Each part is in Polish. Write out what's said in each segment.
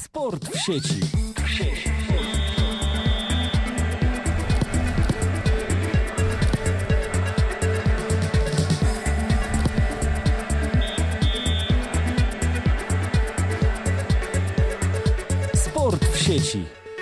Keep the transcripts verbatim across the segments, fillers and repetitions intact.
Sport w sieci. Sport w sieci.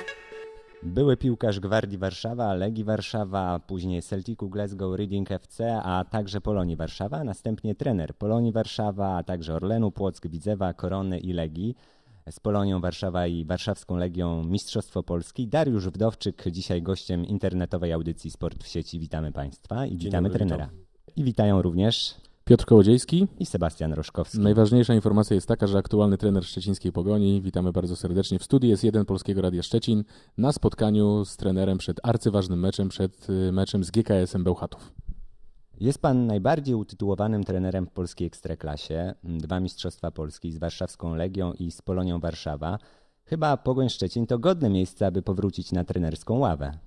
Były piłkarz Gwardii Warszawa, Legii Warszawa, później Celticu Glasgow, Reading F C, a także Polonii Warszawa, następnie trener Polonii Warszawa, a także Orlenu Płock, Widzewa, Korony i Legii. Z Polonią Warszawa i Warszawską Legią Mistrzostwo Polski. Dariusz Wdowczyk, dzisiaj gościem internetowej audycji Sport w sieci. Witamy Państwa i Dzień witamy dobry, trenera. witam. I witają również Piotr Kołodziejski. i Sebastian Roszkowski. Najważniejsza informacja jest taka, że aktualny trener szczecińskiej Pogoni, witamy bardzo serdecznie. W studiu jest jeden Polskiego Radia Szczecin na spotkaniu z trenerem przed arcyważnym meczem, przed meczem z G K S-em Bełchatów. Jest Pan najbardziej utytułowanym trenerem w polskiej ekstraklasie. Dwa Mistrzostwa Polski z Warszawską Legią i z Polonią Warszawa. Chyba Pogoń Szczecin to godne miejsce, aby powrócić na trenerską ławę.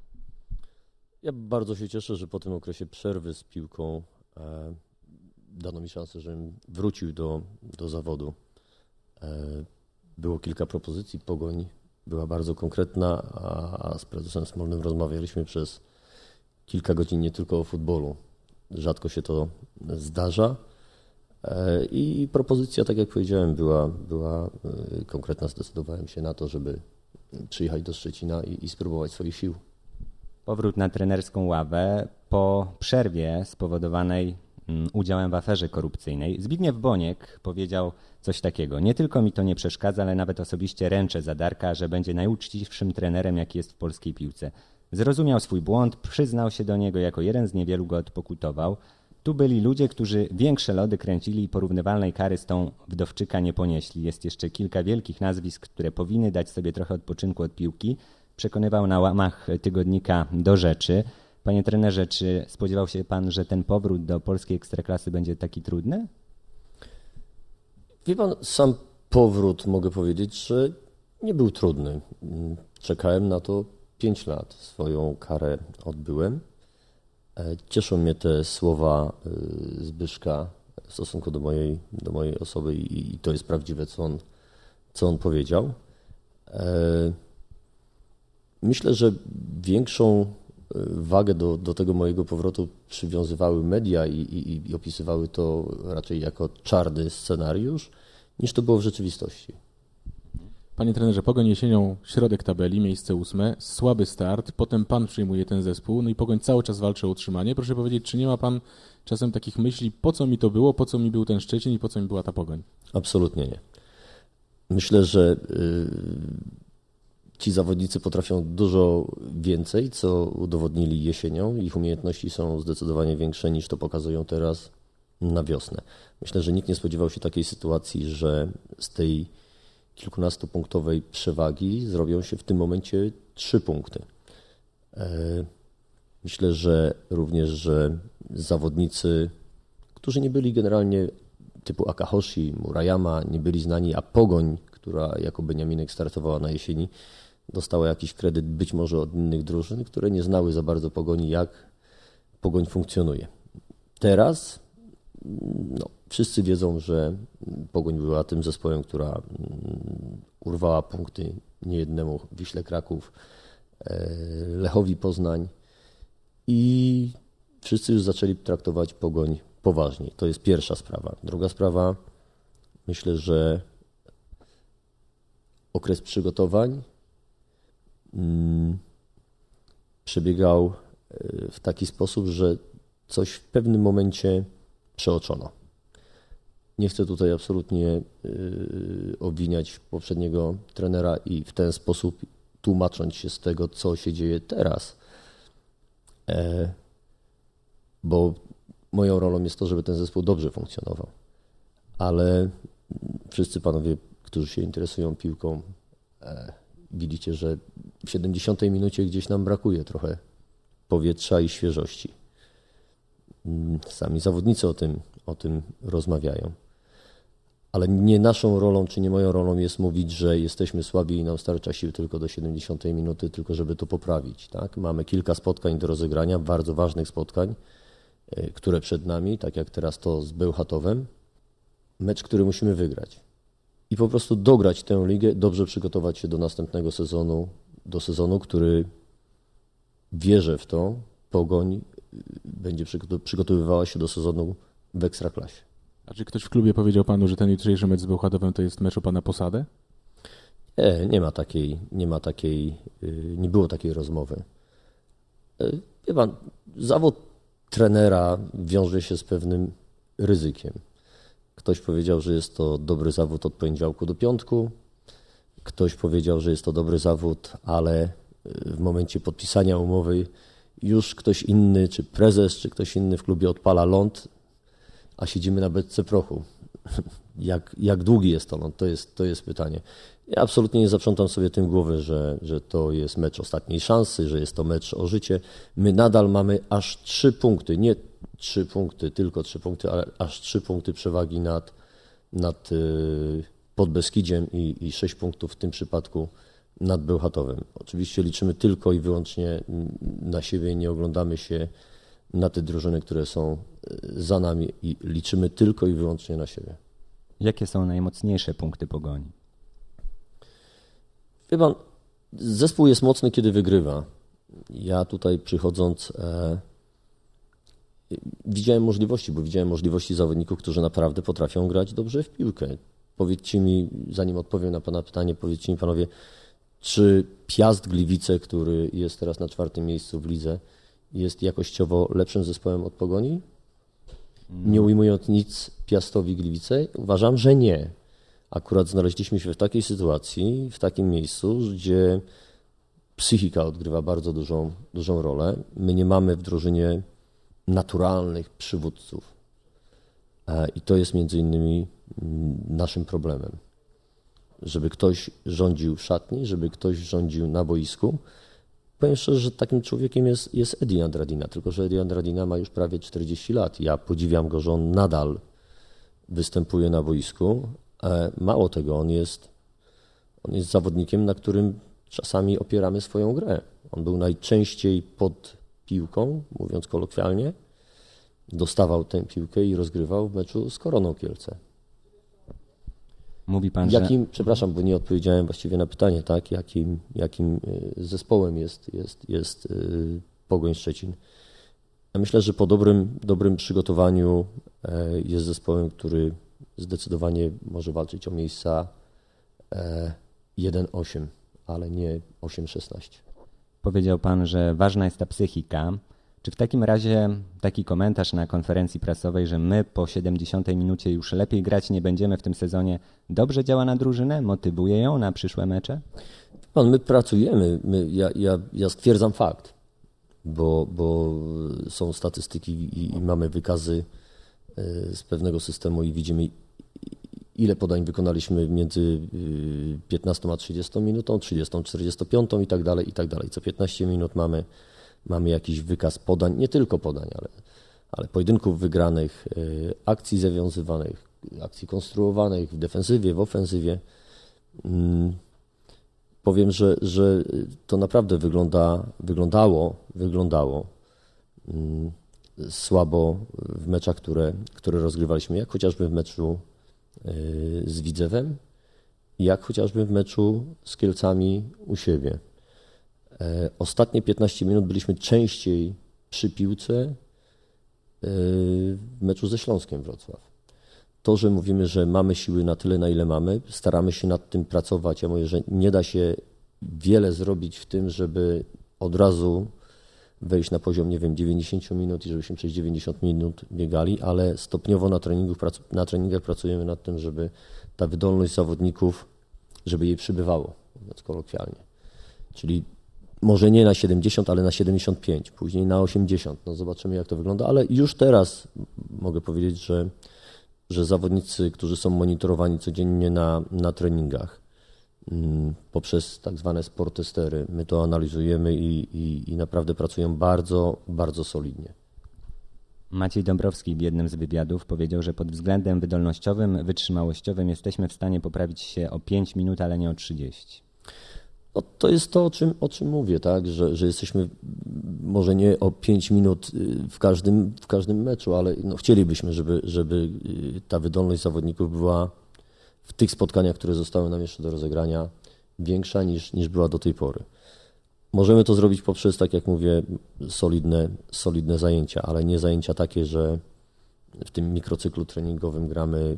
Ja bardzo się cieszę, że po tym okresie przerwy z piłką e, dano mi szansę, żebym wrócił do, do zawodu. E, było kilka propozycji, Pogoń była bardzo konkretna, a, a z prezesem Smolnym rozmawialiśmy przez kilka godzin nie tylko o futbolu. Rzadko się to zdarza e, i propozycja, tak jak powiedziałem, była, była e, konkretna. Zdecydowałem się na to, żeby przyjechać do Szczecina i, i spróbować swoich sił. Powrót na trenerską ławę po przerwie spowodowanej udziałem w aferze korupcyjnej. Zbigniew Boniek powiedział coś takiego. Nie tylko mi to nie przeszkadza, ale nawet osobiście ręczę za Darka, że będzie najuczciwszym trenerem, jaki jest w polskiej piłce. Zrozumiał swój błąd, przyznał się do niego, jako jeden z niewielu go odpokutował. Tu byli ludzie, którzy większe lody kręcili i porównywalnej kary z tą Wdowczyka nie ponieśli. Jest jeszcze kilka wielkich nazwisk, które powinny dać sobie trochę odpoczynku od piłki. Przekonywał na łamach tygodnika Do Rzeczy. Panie trenerze, czy spodziewał się Pan, że ten powrót do polskiej ekstraklasy będzie taki trudny? Wie Pan, sam powrót, mogę powiedzieć, że nie był trudny. Czekałem na to pięć lat. Swoją karę odbyłem. Cieszą mnie te słowa Zbyszka w stosunku do mojej, do mojej osoby i, i to jest prawdziwe, co on, co on powiedział. Myślę, że większą wagę do, do tego mojego powrotu przywiązywały media i, i, i opisywały to raczej jako czarny scenariusz, niż to było w rzeczywistości. Panie trenerze, Pogoń jesienią środek tabeli, miejsce ósme, słaby start, potem Pan przyjmuje ten zespół, no i Pogoń cały czas walczy o utrzymanie. Proszę powiedzieć, czy nie ma Pan czasem takich myśli, po co mi to było, po co mi był ten Szczecin i po co mi była ta Pogoń? Absolutnie nie. Myślę, że ci zawodnicy potrafią dużo więcej, co udowodnili jesienią. Ich umiejętności są zdecydowanie większe niż to pokazują teraz na wiosnę. Myślę, że nikt nie spodziewał się takiej sytuacji, że z tej kilkunastopunktowej przewagi zrobią się w tym momencie trzy punkty. Myślę, że również, że zawodnicy, którzy nie byli generalnie typu Akahoshi, Murayama, nie byli znani, a Pogoń, która jako Beniaminek startowała na jesieni, dostała jakiś kredyt być może od innych drużyn, które nie znały za bardzo Pogoni, jak Pogoń funkcjonuje. Teraz no, wszyscy wiedzą, że Pogoń była tym zespołem, która urwała punkty niejednemu Wiśle Kraków, Lechowi Poznań i wszyscy już zaczęli traktować Pogoń poważniej. To jest pierwsza sprawa. Druga sprawa, myślę, że okres przygotowań hmm, przebiegał w taki sposób, że coś w pewnym momencie przeoczono. Nie chcę tutaj absolutnie yy, obwiniać poprzedniego trenera i w ten sposób tłumacząc się z tego, co się dzieje teraz. E, bo moją rolą jest to, żeby ten zespół dobrze funkcjonował. Ale wszyscy panowie, którzy się interesują piłką, e, widzicie, że w siedemdziesiątej minucie gdzieś nam brakuje trochę powietrza i świeżości. Sami zawodnicy o tym, o tym rozmawiają. Ale nie naszą rolą, czy nie moją rolą jest mówić, że jesteśmy słabi i nam starcza sił tylko do siedemdziesiątej minuty, tylko żeby to poprawić. Tak? Mamy kilka spotkań do rozegrania, bardzo ważnych spotkań, które przed nami, tak jak teraz to z Bełchatowem. Mecz, który musimy wygrać. i po prostu dograć tę ligę, dobrze przygotować się do następnego sezonu, do sezonu, który wierzę w to, Pogoń będzie przygotowywała się do sezonu w Ekstraklasie. A czy ktoś w klubie powiedział panu, że ten jutrzejszy mecz z Bełchatowem to jest mecz o pana posadę? Nie, nie ma takiej, nie ma takiej, nie było takiej rozmowy. Wie pan, zawód trenera wiąże się z pewnym ryzykiem. Ktoś powiedział, że jest to dobry zawód od poniedziałku do piątku. Ktoś powiedział, że jest to dobry zawód, ale w momencie podpisania umowy już ktoś inny, czy prezes, czy ktoś inny w klubie odpala ląd, a siedzimy na beczce prochu. Jak, jak długi jest to ląd? To jest, to jest pytanie. Ja absolutnie nie zaprzątam sobie tym głowy, że, że to jest mecz ostatniej szansy, że jest to mecz o życie. My nadal mamy aż trzy punkty, nie trzy punkty, tylko trzy punkty, ale aż trzy punkty przewagi nad, nad Podbeskidziem i, i sześć punktów w tym przypadku nad Bełchatowem. Oczywiście liczymy tylko i wyłącznie na siebie, nie oglądamy się na te drużyny, które są za nami i liczymy tylko i wyłącznie na siebie. Jakie są najmocniejsze punkty Pogoni? Wie pan, zespół jest mocny, kiedy wygrywa. Ja tutaj przychodząc e, widziałem możliwości, bo widziałem możliwości zawodników, którzy naprawdę potrafią grać dobrze w piłkę. Powiedzcie mi, zanim odpowiem na pana pytanie, powiedzcie mi panowie, czy Piast Gliwice, który jest teraz na czwartym miejscu w lidze, jest jakościowo lepszym zespołem od Pogoni? Nie ujmując nic Piastowi Gliwice, uważam, że nie. Akurat znaleźliśmy się w takiej sytuacji, w takim miejscu, gdzie psychika odgrywa bardzo dużą, dużą rolę. My nie mamy w drużynie naturalnych przywódców. I to jest między innymi naszym problemem. Żeby ktoś rządził w szatni, żeby ktoś rządził na boisku. Powiem szczerze, że takim człowiekiem jest, jest Edi Andradina, tylko że Edi Andradina ma już prawie czterdzieści lat. Ja podziwiam go, że on nadal występuje na boisku. Mało tego, on jest, on jest zawodnikiem, na którym czasami opieramy swoją grę. On był najczęściej pod piłką, mówiąc kolokwialnie. Dostawał tę piłkę i rozgrywał w meczu z Koroną Kielce. Mówi pan, jakim, że... Przepraszam, bo nie odpowiedziałem właściwie na pytanie, tak? Jakim, jakim zespołem jest, jest, jest Pogoń Szczecin. Ja myślę, że po dobrym, dobrym przygotowaniu jest zespołem, który zdecydowanie może walczyć o miejsca jeden osiem, ale nie osiem szesnaście. Powiedział pan, że ważna jest ta psychika. Czy w takim razie taki komentarz na konferencji prasowej, że my po siedemdziesiątej minucie już lepiej grać nie będziemy w tym sezonie, dobrze działa na drużynę? Motywuje ją na przyszłe mecze? Pan, my pracujemy. My, ja, ja, ja stwierdzam fakt, bo, bo są statystyki i, i mamy wykazy z pewnego systemu i widzimy, ile podań wykonaliśmy między piętnastą a trzydziestą minutą, trzydziestą, czterdziestą piątą i tak dalej, i tak dalej. Co piętnaście minut mamy Mamy jakiś wykaz podań, nie tylko podań, ale, ale pojedynków wygranych, akcji zawiązywanych, akcji konstruowanych w defensywie, w ofensywie. Powiem, że, że to naprawdę wygląda, wyglądało, wyglądało słabo w meczach, które, które rozgrywaliśmy, jak chociażby w meczu z Widzewem, jak chociażby w meczu z Kielcami u siebie. Ostatnie piętnaście minut byliśmy częściej przy piłce w meczu ze Śląskiem Wrocław. To, że mówimy, że mamy siły na tyle, na ile mamy, staramy się nad tym pracować. Ja mówię, że nie da się wiele zrobić w tym, żeby od razu wejść na poziom, nie wiem, dziewięćdziesiąt minut i żebyśmy przez dziewięćdziesiąt minut biegali, ale stopniowo na, treningu, na treningach pracujemy nad tym, żeby ta wydolność zawodników, żeby jej przybywało, mówiąc kolokwialnie. Czyli może nie na siedemdziesiąt, ale na siedemdziesiąt pięć, później na osiemdziesiąt. No zobaczymy, jak to wygląda, ale już teraz mogę powiedzieć, że, że zawodnicy, którzy są monitorowani codziennie na, na treningach mm, poprzez tak zwane sporttestery, my to analizujemy i, i, i naprawdę pracują bardzo, bardzo solidnie. Maciej Dąbrowski w jednym z wywiadów powiedział, że pod względem wydolnościowym, wytrzymałościowym jesteśmy w stanie poprawić się o pięć minut, ale nie o trzydzieści. No, to jest to, o czym, o czym mówię, tak? że, że jesteśmy może nie o pięć minut w każdym, w każdym meczu, ale no chcielibyśmy, żeby, żeby ta wydolność zawodników była w tych spotkaniach, które zostały nam jeszcze do rozegrania, większa niż, niż była do tej pory. Możemy to zrobić poprzez, tak jak mówię, solidne, solidne zajęcia, ale nie zajęcia takie, że w tym mikrocyklu treningowym gramy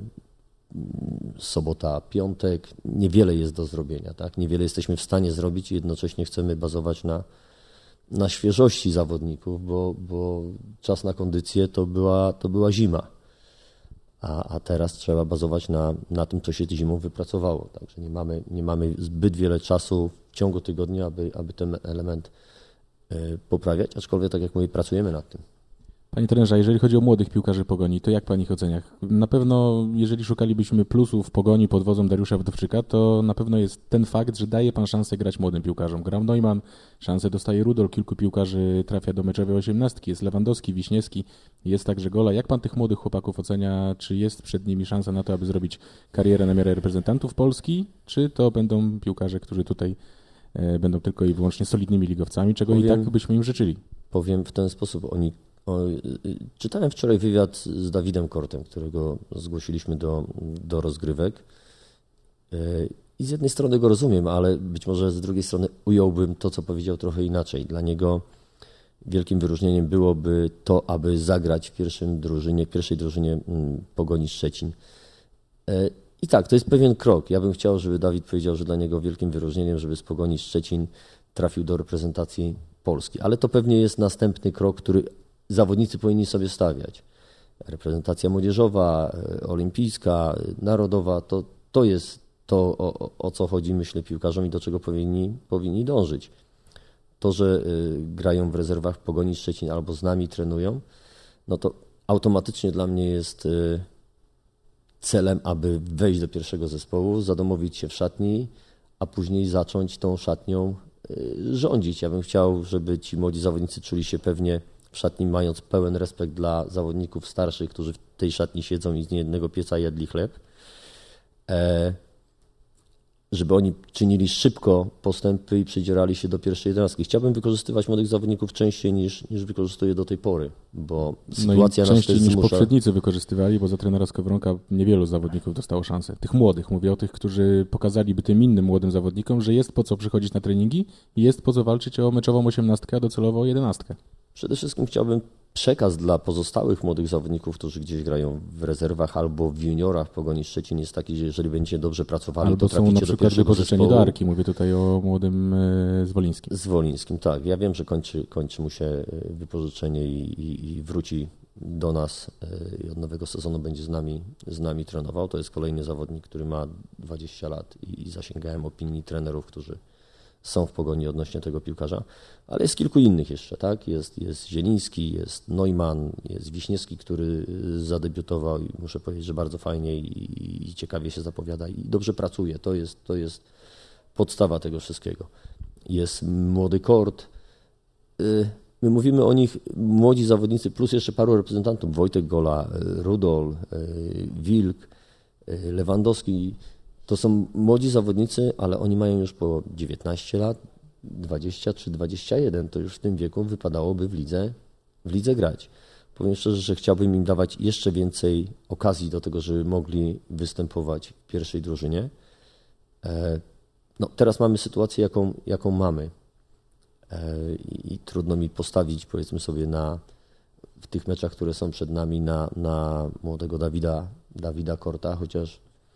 sobota, piątek. Niewiele jest do zrobienia, tak? Niewiele jesteśmy w stanie zrobić i jednocześnie chcemy bazować na, na świeżości zawodników, bo, bo czas na kondycję to była, to była zima. A, a teraz trzeba bazować na, na tym, co się zimą wypracowało. Także nie mamy, nie mamy zbyt wiele czasu w ciągu tygodnia, aby, aby ten element y, poprawiać, aczkolwiek, tak jak mówię, pracujemy nad tym. Panie trenerze, jeżeli chodzi o młodych piłkarzy Pogoni, to jak pan ich ocenia? Na pewno, jeżeli szukalibyśmy plusów Pogoni pod wodzą Dariusza Wdowczyka, to na pewno jest ten fakt, że daje pan szansę grać młodym piłkarzom. Grał Neumann, szansę dostaje Rudol, kilku piłkarzy trafia do meczowej osiemnastki, jest Lewandowski, Wiśniewski, jest także Gola. Jak pan tych młodych chłopaków ocenia? Czy jest przed nimi szansa na to, aby zrobić karierę na miarę reprezentantów Polski? Czy to będą piłkarze, którzy tutaj e, będą tylko i wyłącznie solidnymi ligowcami, czego powiem, i tak byśmy im życzyli? Powiem w ten sposób, oni O, czytałem wczoraj wywiad z Dawidem Kortem, którego zgłosiliśmy do, do rozgrywek i z jednej strony go rozumiem, ale być może z drugiej strony ująłbym to, co powiedział, trochę inaczej. Dla niego wielkim wyróżnieniem byłoby to, aby zagrać w pierwszym drużynie, w pierwszej drużynie Pogoni Szczecin. I tak, to jest pewien krok. Ja bym chciał, żeby Dawid powiedział, że dla niego wielkim wyróżnieniem, żeby z Pogoni Szczecin trafił do reprezentacji Polski. Ale to pewnie jest następny krok, który zawodnicy powinni sobie stawiać. Reprezentacja młodzieżowa, olimpijska, narodowa, to, to jest to, o, o co chodzi, myślę, piłkarzom i do czego powinni, powinni dążyć. To, że y, grają w rezerwach Pogoni Szczecin albo z nami trenują, no to automatycznie dla mnie jest y, celem, aby wejść do pierwszego zespołu, zadomowić się w szatni, a później zacząć tą szatnią y, rządzić. Ja bym chciał, żeby ci młodzi zawodnicy czuli się pewnie w szatni, mając pełen respekt dla zawodników starszych, którzy w tej szatni siedzą i z niejednego pieca jedli chleb, e, żeby oni czynili szybko postępy i przedzierali się do pierwszej jedenastki. Chciałbym wykorzystywać młodych zawodników częściej niż, niż wykorzystuję do tej pory, bo sytuacja no nas też niż zmusza... poprzednicy wykorzystywali, bo za trenera Skowronka niewielu zawodników dostało szansę. Tych młodych, mówię o tych, którzy pokazaliby tym innym młodym zawodnikom, że jest po co przychodzić na treningi i jest po co walczyć o meczową osiemnastkę, a docelowo o jedenastkę. Przede wszystkim chciałbym przekaz dla pozostałych młodych zawodników, którzy gdzieś grają w rezerwach albo w juniorach Pogoni Szczecin jest taki, że jeżeli będziecie dobrze pracowali, albo to traficie są na do przykład pierwszego wypożyczeni zespołu. do Arki, mówię tutaj o młodym Zwolińskim. Zwolińskim, tak. Ja wiem, że kończy, kończy mu się wypożyczenie i, i, i wróci do nas i od nowego sezonu będzie z nami, z nami trenował. To jest kolejny zawodnik, który ma dwadzieścia lat i, i zasięgałem opinii trenerów, którzy są w Pogoni odnośnie tego piłkarza, ale jest kilku innych jeszcze, tak? Jest, jest Zieliński, jest Neumann, jest Wiśniewski, który zadebiutował i muszę powiedzieć, że bardzo fajnie i, i ciekawie się zapowiada i dobrze pracuje. To jest, to jest podstawa tego wszystkiego. Jest młody Kort. My mówimy o nich, młodzi zawodnicy, plus jeszcze paru reprezentantów. Wojtek Gola, Rudol, Wilk, Lewandowski. To są młodzi zawodnicy, ale oni mają już po dziewiętnaście lat, dwadzieścia czy dwadzieścia jeden. To już w tym wieku wypadałoby w lidze, w lidze grać. Powiem szczerze, że chciałbym im dawać jeszcze więcej okazji do tego, żeby mogli występować w pierwszej drużynie. No, teraz mamy sytuację, jaką, jaką mamy. I trudno mi postawić, powiedzmy sobie, na, w tych meczach, które są przed nami, na, na młodego Dawida, Dawida Korta, chociaż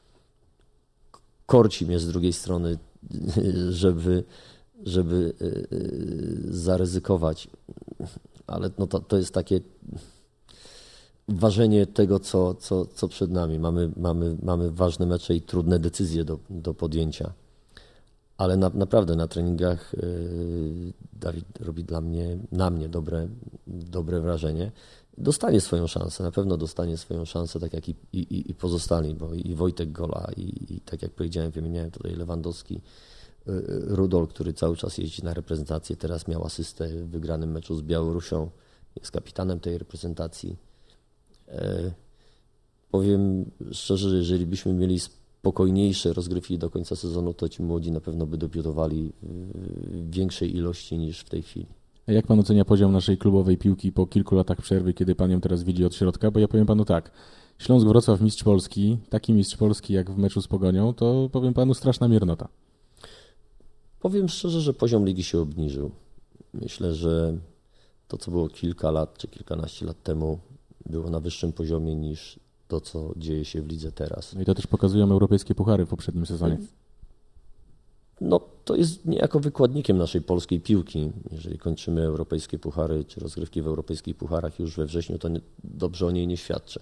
korci mnie z drugiej strony, żeby, żeby zaryzykować, ale no to, to jest takie ważenie tego, co, co, co przed nami. Mamy, mamy, mamy ważne mecze i trudne decyzje do, do podjęcia, ale na, naprawdę na treningach Dawid robi dla mnie, na mnie dobre, dobre wrażenie. Dostanie swoją szansę, na pewno dostanie swoją szansę, tak jak i, i, i pozostali, bo i Wojtek Gola, i, i tak jak powiedziałem, wymieniałem tutaj Lewandowski, Rudol, który cały czas jeździ na reprezentację, teraz miał asystę w wygranym meczu z Białorusią, jest kapitanem tej reprezentacji. E, powiem szczerze, że jeżeli byśmy mieli spokojniejsze rozgrywki do końca sezonu, to ci młodzi na pewno by debiutowali w większej ilości niż w tej chwili. A jak pan ocenia poziom naszej klubowej piłki po kilku latach przerwy, kiedy pan ją teraz widzi od środka? Bo ja powiem panu tak, Śląsk Wrocław mistrz Polski, taki mistrz Polski jak w meczu z Pogonią, to powiem panu straszna miernota. Powiem szczerze, że poziom ligi się obniżył. Myślę, że to, co było kilka lat czy kilkanaście lat temu, było na wyższym poziomie niż to, co dzieje się w lidze teraz. No i to też pokazują europejskie puchary w poprzednim sezonie. No, to jest niejako wykładnikiem naszej polskiej piłki. Jeżeli kończymy europejskie puchary czy rozgrywki w europejskich pucharach już we wrześniu, to nie, dobrze o niej nie świadczy.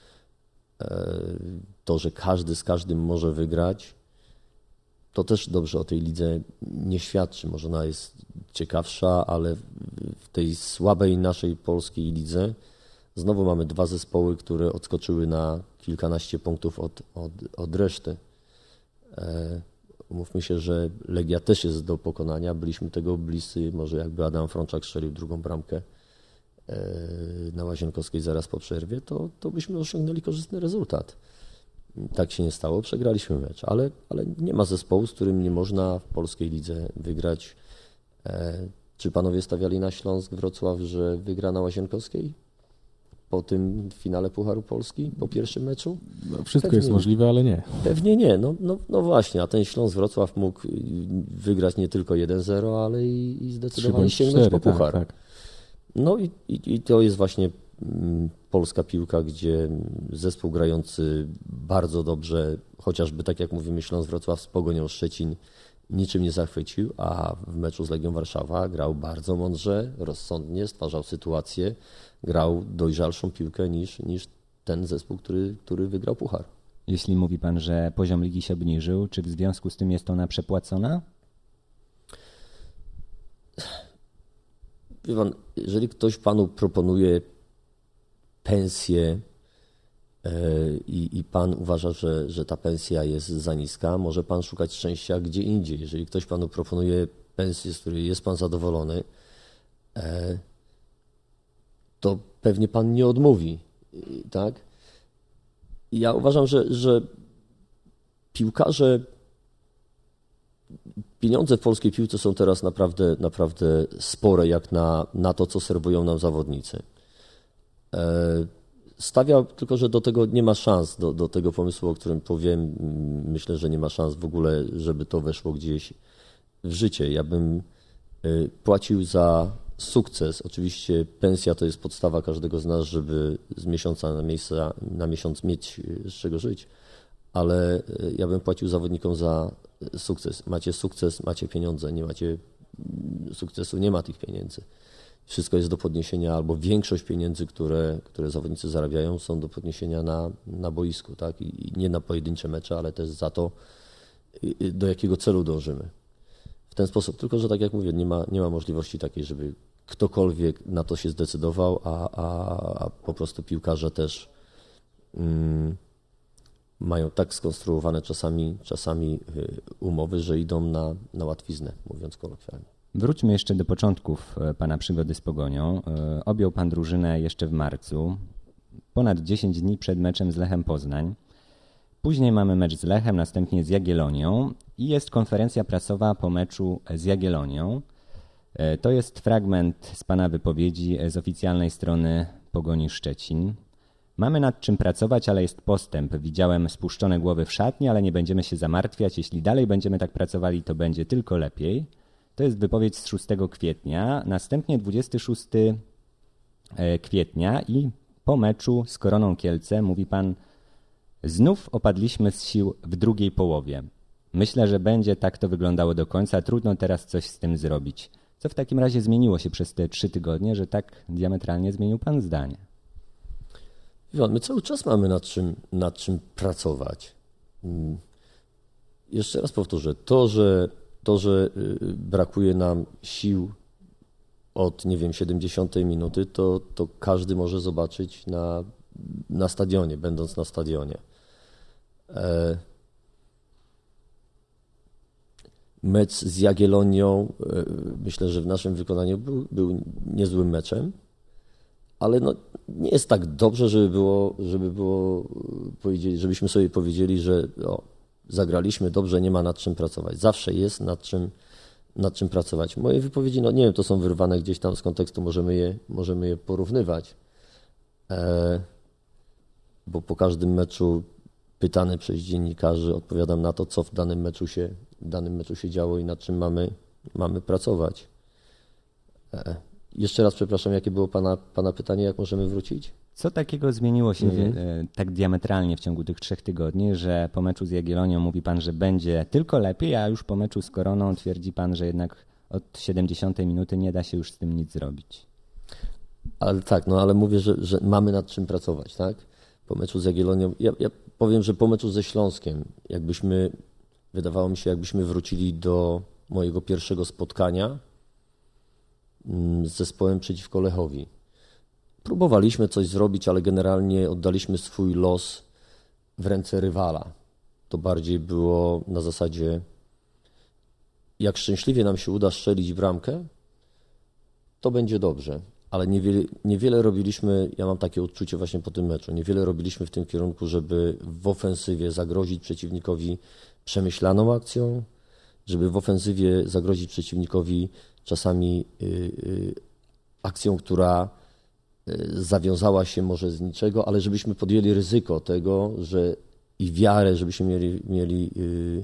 To, że każdy z każdym może wygrać, to też dobrze o tej lidze nie świadczy. Może ona jest ciekawsza, ale w tej słabej naszej polskiej lidze znowu mamy dwa zespoły, które odskoczyły na kilkanaście punktów od, od, od reszty. Umówmy się, że Legia też jest do pokonania. Byliśmy tego bliscy, może jakby Adam Frączak strzelił drugą bramkę na Łazienkowskiej zaraz po przerwie, to, to byśmy osiągnęli korzystny rezultat. Tak się nie stało, przegraliśmy mecz, ale, ale nie ma zespołu, z którym nie można w polskiej lidze wygrać. Czy panowie stawiali na Śląsk Wrocław, że wygra na Łazienkowskiej po tym finale Pucharu Polski, po pierwszym meczu? No, wszystko Pewnie jest możliwe, ale nie. Pewnie nie. No, no, no właśnie, a ten Śląsk Wrocław mógł wygrać nie tylko jeden zero, ale i, i zdecydowanie sięgnąć po puchar. Tak, tak. No i, i, i to jest właśnie mm, polska piłka, gdzie zespół grający bardzo dobrze, chociażby tak jak mówimy Śląsk Wrocław z Pogonią Szczecin, niczym nie zachwycił, a w meczu z Legią Warszawa grał bardzo mądrze, rozsądnie, stwarzał sytuację, grał dojrzalszą piłkę niż, niż ten zespół, który, który wygrał puchar. Jeśli mówi pan, że poziom ligi się obniżył, czy w związku z tym jest ona przepłacona? Wie pan, jeżeli ktoś panu proponuje pensję i, i pan uważa, że, że ta pensja jest za niska, może pan szukać szczęścia gdzie indziej. Jeżeli ktoś panu proponuje pensję, z której jest pan zadowolony, to pewnie pan nie odmówi, tak? Ja uważam, że, że piłkarze, pieniądze w polskiej piłce są teraz naprawdę, naprawdę spore, jak na, na to, co serwują nam zawodnicy. Stawia tylko, że do tego nie ma szans, do, do tego pomysłu, o którym powiem. Myślę, że nie ma szans w ogóle, żeby to weszło gdzieś w życie. Ja bym płacił za sukces. Oczywiście pensja to jest podstawa każdego z nas, żeby z miesiąca na, miejsca, na miesiąc mieć z czego żyć, ale ja bym płacił zawodnikom za sukces. Macie sukces, macie pieniądze, nie macie sukcesu, nie ma tych pieniędzy. Wszystko jest do podniesienia, albo większość pieniędzy, które, które zawodnicy zarabiają, są do podniesienia na, na boisku, tak? I, I nie na pojedyncze mecze, ale też za to, do jakiego celu dążymy. W ten sposób, tylko że tak jak mówię, nie ma, nie ma możliwości takiej, żeby ktokolwiek na to się zdecydował, a, a, a po prostu piłkarze też mm, mają tak skonstruowane czasami, czasami umowy, że idą na, na łatwiznę, mówiąc kolokwialnie. Wróćmy jeszcze do początków pana przygody z Pogonią. Objął pan drużynę jeszcze w marcu, ponad dziesięć dni przed meczem z Lechem Poznań. Później mamy mecz z Lechem, następnie z Jagiellonią i jest konferencja prasowa po meczu z Jagiellonią. To jest fragment z pana wypowiedzi z oficjalnej strony Pogoni Szczecin. Mamy nad czym pracować, ale jest postęp. Widziałem spuszczone głowy w szatni, ale nie będziemy się zamartwiać. Jeśli dalej będziemy tak pracowali, to będzie tylko lepiej. To jest wypowiedź z szóstego kwietnia. Następnie dwudziestego szóstego kwietnia i po meczu z Koroną Kielce mówi pan: znów opadliśmy z sił w drugiej połowie. Myślę, że będzie tak to wyglądało do końca. Trudno teraz coś z tym zrobić. Co w takim razie zmieniło się przez te trzy tygodnie, że tak diametralnie zmienił pan zdanie? My cały czas mamy nad czym, nad czym pracować. Jeszcze raz powtórzę, to, że, to, że brakuje nam sił od, nie wiem, siedemdziesiątej minuty, to, to każdy może zobaczyć na, na stadionie, będąc na stadionie. E... Mecz z Jagiellonią, myślę, że w naszym wykonaniu był, był niezłym meczem, ale no, nie jest tak dobrze, żeby było, żeby było powiedzieć, żebyśmy sobie powiedzieli, że o, zagraliśmy dobrze, nie ma nad czym pracować. Zawsze jest nad czym, nad czym pracować. Moje wypowiedzi, no nie wiem, to są wyrwane gdzieś tam z kontekstu, możemy je, możemy je porównywać. E, bo po każdym meczu pytany przez dziennikarzy odpowiadam na to, co w danym meczu się, w danym meczu się działo i nad czym mamy, mamy pracować. E, jeszcze raz przepraszam, jakie było pana, pana pytanie, jak możemy wrócić? Co takiego zmieniło się Mhm. e, tak diametralnie w ciągu tych trzech tygodni, że po meczu z Jagiellonią mówi pan, że będzie tylko lepiej, a już po meczu z Koroną twierdzi pan, że jednak od siedemdziesiątej minuty nie da się już z tym nic zrobić? Ale tak, no ale mówię, że, że mamy nad czym pracować, tak? Po meczu z Jagiellonią, ja, ja powiem, że po meczu ze Śląskiem, jakbyśmy, wydawało mi się, jakbyśmy wrócili do mojego pierwszego spotkania mm, z zespołem przeciwko Lechowi. Próbowaliśmy coś zrobić, ale generalnie oddaliśmy swój los w ręce rywala. To bardziej było na zasadzie, jak szczęśliwie nam się uda strzelić bramkę, to będzie dobrze. Ale niewiele, niewiele robiliśmy, ja mam takie odczucie właśnie po tym meczu, niewiele robiliśmy w tym kierunku, żeby w ofensywie zagrozić przeciwnikowi przemyślaną akcją, żeby w ofensywie zagrozić przeciwnikowi czasami y, y, akcją, która y, zawiązała się może z niczego, ale żebyśmy podjęli ryzyko tego, że i wiarę, żebyśmy mieli, mieli y,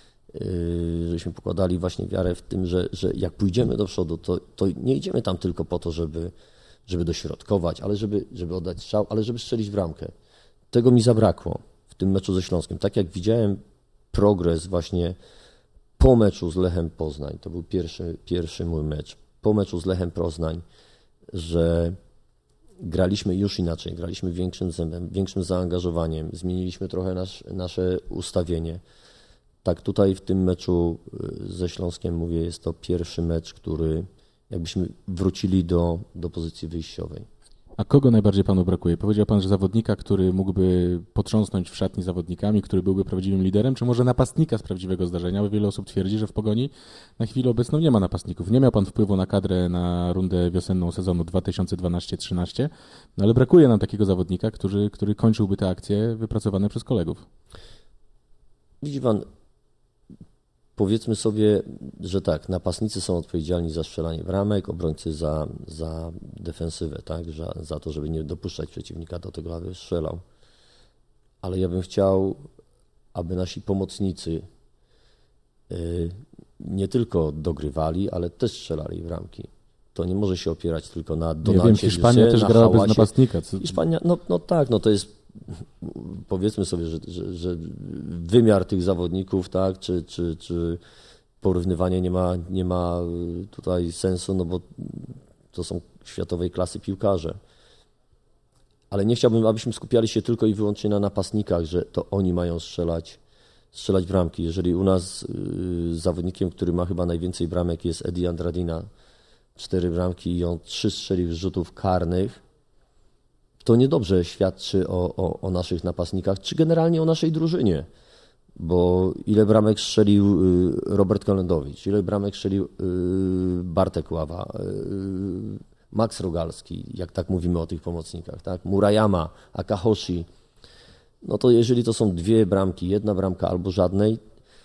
y, żebyśmy pokładali właśnie wiarę w tym, że, że jak pójdziemy do przodu, to, to nie idziemy tam tylko po to, żeby, żeby dośrodkować, ale żeby, żeby oddać strzał, ale żeby strzelić bramkę. Tego mi zabrakło w tym meczu ze Śląskiem. Tak jak widziałem progres właśnie po meczu z Lechem Poznań, to był pierwszy, pierwszy mój mecz, po meczu z Lechem Poznań, że graliśmy już inaczej, graliśmy większym zębem, większym zaangażowaniem, zmieniliśmy trochę nasz, nasze ustawienie. Tak tutaj w tym meczu ze Śląskiem, mówię, jest to pierwszy mecz, który jakbyśmy wrócili do, do pozycji wyjściowej. A kogo najbardziej panu brakuje? Powiedział pan, że zawodnika, który mógłby potrząsnąć w szatni zawodnikami, który byłby prawdziwym liderem, czy może napastnika z prawdziwego zdarzenia? Bo wiele osób twierdzi, że w Pogoni na chwilę obecną nie ma napastników. Nie miał pan wpływu na kadrę na rundę wiosenną sezonu dwa tysiące dwanaście trzynaście, no ale brakuje nam takiego zawodnika, który, który kończyłby te akcje wypracowane przez kolegów. Widzi pan, powiedzmy sobie, że tak, napastnicy są odpowiedzialni za strzelanie bramek, obrońcy za, za defensywę, tak, za, za to, żeby nie dopuszczać przeciwnika do tego, aby strzelał. Ale ja bym chciał, aby nasi pomocnicy y, nie tylko dogrywali, ale też strzelali bramki. To nie może się opierać tylko na donacie. Ja wiem, Hiszpania też grała bez napastnika. Co... Hiszpania, no, no tak, no to jest, powiedzmy sobie, że, że, że wymiar tych zawodników, tak, czy, czy, czy porównywanie nie ma, nie ma tutaj sensu, no bo to są światowej klasy piłkarze. Ale nie chciałbym, abyśmy skupiali się tylko i wyłącznie na napastnikach, że to oni mają strzelać, strzelać bramki. Jeżeli u nas y, zawodnikiem, który ma chyba najwięcej bramek, jest Edi Andradina, cztery bramki i on trzy strzelił z rzutów karnych, to niedobrze świadczy o, o, o naszych napastnikach, czy generalnie o naszej drużynie. Bo ile bramek strzelił Robert Kolendowicz, ile bramek strzelił Bartek Ława, Max Rogalski, jak tak mówimy o tych pomocnikach, tak? Murayama, Akahoshi. No to jeżeli to są dwie bramki, jedna bramka albo żadnej,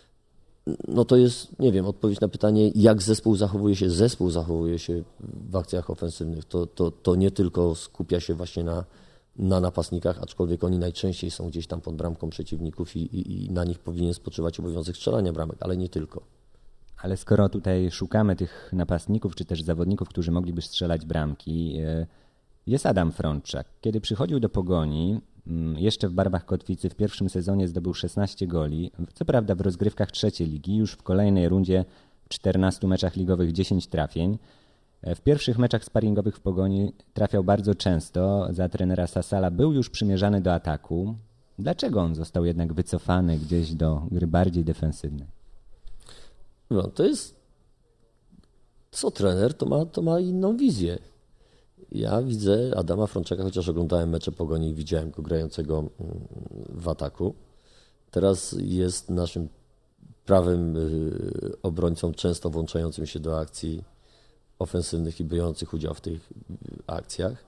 no to jest, nie wiem, odpowiedź na pytanie, jak zespół zachowuje się. Zespół zachowuje się w akcjach ofensywnych. To, to, to nie tylko skupia się właśnie na, na napastnikach, aczkolwiek oni najczęściej są gdzieś tam pod bramką przeciwników i, i, i na nich powinien spoczywać obowiązek strzelania bramek, ale nie tylko. Ale skoro tutaj szukamy tych napastników, czy też zawodników, którzy mogliby strzelać bramki, jest Adam Frączczak. Kiedy przychodził do Pogoni, jeszcze w barwach Kotwicy w pierwszym sezonie zdobył szesnaście goli, co prawda w rozgrywkach trzeciej ligi, już w kolejnej rundzie w czternastu meczach ligowych dziesięć trafień. W pierwszych meczach sparingowych w Pogoni trafiał bardzo często, za trenera Sasala był już przymierzany do ataku. Dlaczego on został jednak wycofany gdzieś do gry bardziej defensywnej? No, to jest, co trener, to ma, to ma inną wizję. Ja widzę Adama Frączczaka, chociaż oglądałem mecze Pogoni i widziałem go grającego w ataku. Teraz jest naszym prawym obrońcą, często włączającym się do akcji ofensywnych i biorących udział w tych akcjach.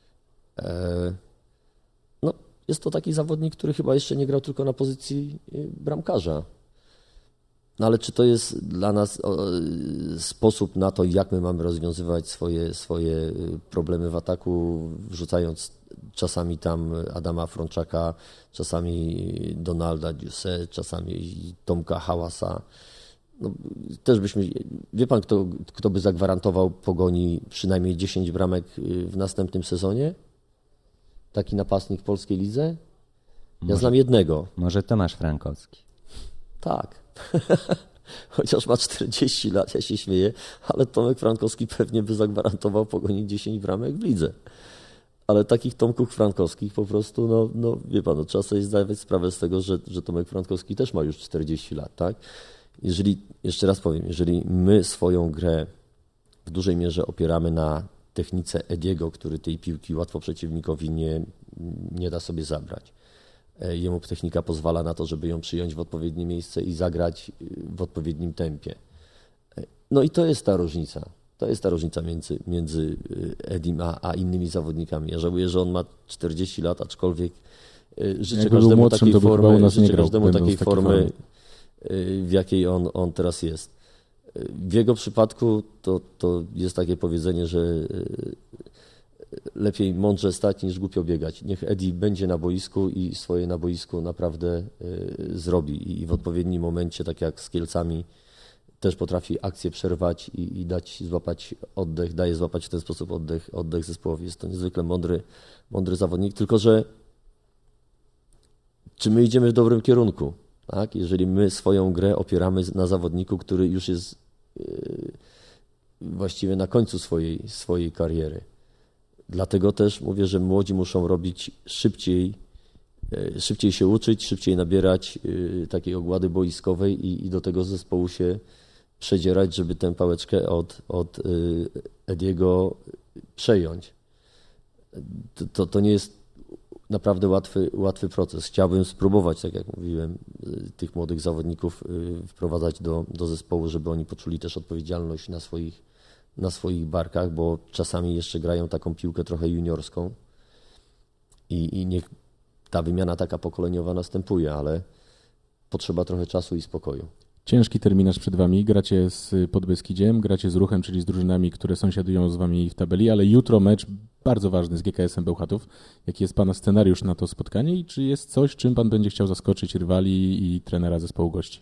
No, jest to taki zawodnik, który chyba jeszcze nie grał tylko na pozycji bramkarza. No ale czy to jest dla nas o, sposób na to, jak my mamy rozwiązywać swoje, swoje problemy w ataku, wrzucając czasami tam Adama Frączaka, czasami Donalda Dziuse, czasami Tomka Hałasa. No, też byśmy, wie pan, kto, kto by zagwarantował Pogoni przynajmniej dziesięć bramek w następnym sezonie? Taki napastnik w polskiej lidze? Ja Może- znam jednego. Może Tomasz Frankowski. Tak. Chociaż ma czterdzieści lat, ja się śmieję, ale Tomek Frankowski pewnie by zagwarantował Pogoni dziesięć bramek w lidze. Ale takich Tomków Frankowskich po prostu, no, no wie pan, no, trzeba sobie zdawać sprawę z tego, że, że Tomek Frankowski też ma już czterdzieści lat, tak? Jeżeli, jeszcze raz powiem, jeżeli my swoją grę w dużej mierze opieramy na technice Ediego, który tej piłki łatwo przeciwnikowi nie, nie da sobie zabrać. Jemu technika pozwala na to, żeby ją przyjąć w odpowiednie miejsce i zagrać w odpowiednim tempie. No i to jest ta różnica. To jest ta różnica między, między Edim a, a innymi zawodnikami. Ja żałuję, że on ma czterdzieści lat, aczkolwiek życzę Jakby był każdemu młodszym, takiej to by chyba u formy, nas nie życzę grał, każdemu będąc takiej w takiej formy, formie. w jakiej on, on teraz jest. W jego przypadku to, to jest takie powiedzenie, że lepiej mądrze stać niż głupio biegać. Niech Edi będzie na boisku i swoje na boisku naprawdę zrobi i w odpowiednim momencie, tak jak z Kielcami, też potrafi akcję przerwać i, i dać złapać oddech, daje złapać w ten sposób oddech, oddech zespołowi. Jest to niezwykle mądry, mądry zawodnik, tylko że czy my idziemy w dobrym kierunku? Tak? Jeżeli my swoją grę opieramy na zawodniku, który już jest yy, właściwie na końcu swojej, swojej kariery. Dlatego też mówię, że młodzi muszą robić szybciej, yy, szybciej się uczyć, szybciej nabierać yy, takiej ogłady boiskowej i, i do tego zespołu się przedzierać, żeby tę pałeczkę od, od yy, Ediego przejąć. To, to, to nie jest naprawdę łatwy, łatwy proces. Chciałbym spróbować, tak jak mówiłem, tych młodych zawodników wprowadzać do, do zespołu, żeby oni poczuli też odpowiedzialność na swoich, na swoich barkach, bo czasami jeszcze grają taką piłkę trochę juniorską i, i niech ta wymiana taka pokoleniowa następuje, ale potrzeba trochę czasu i spokoju. Ciężki terminarz przed wami. Gracie z Podbeskidziem, gracie z Ruchem, czyli z drużynami, które sąsiadują z wami w tabeli, ale jutro mecz bardzo ważny z G K S-em Bełchatów. Jaki jest pana scenariusz na to spotkanie i czy jest coś, czym pan będzie chciał zaskoczyć rywali i trenera zespołu gości?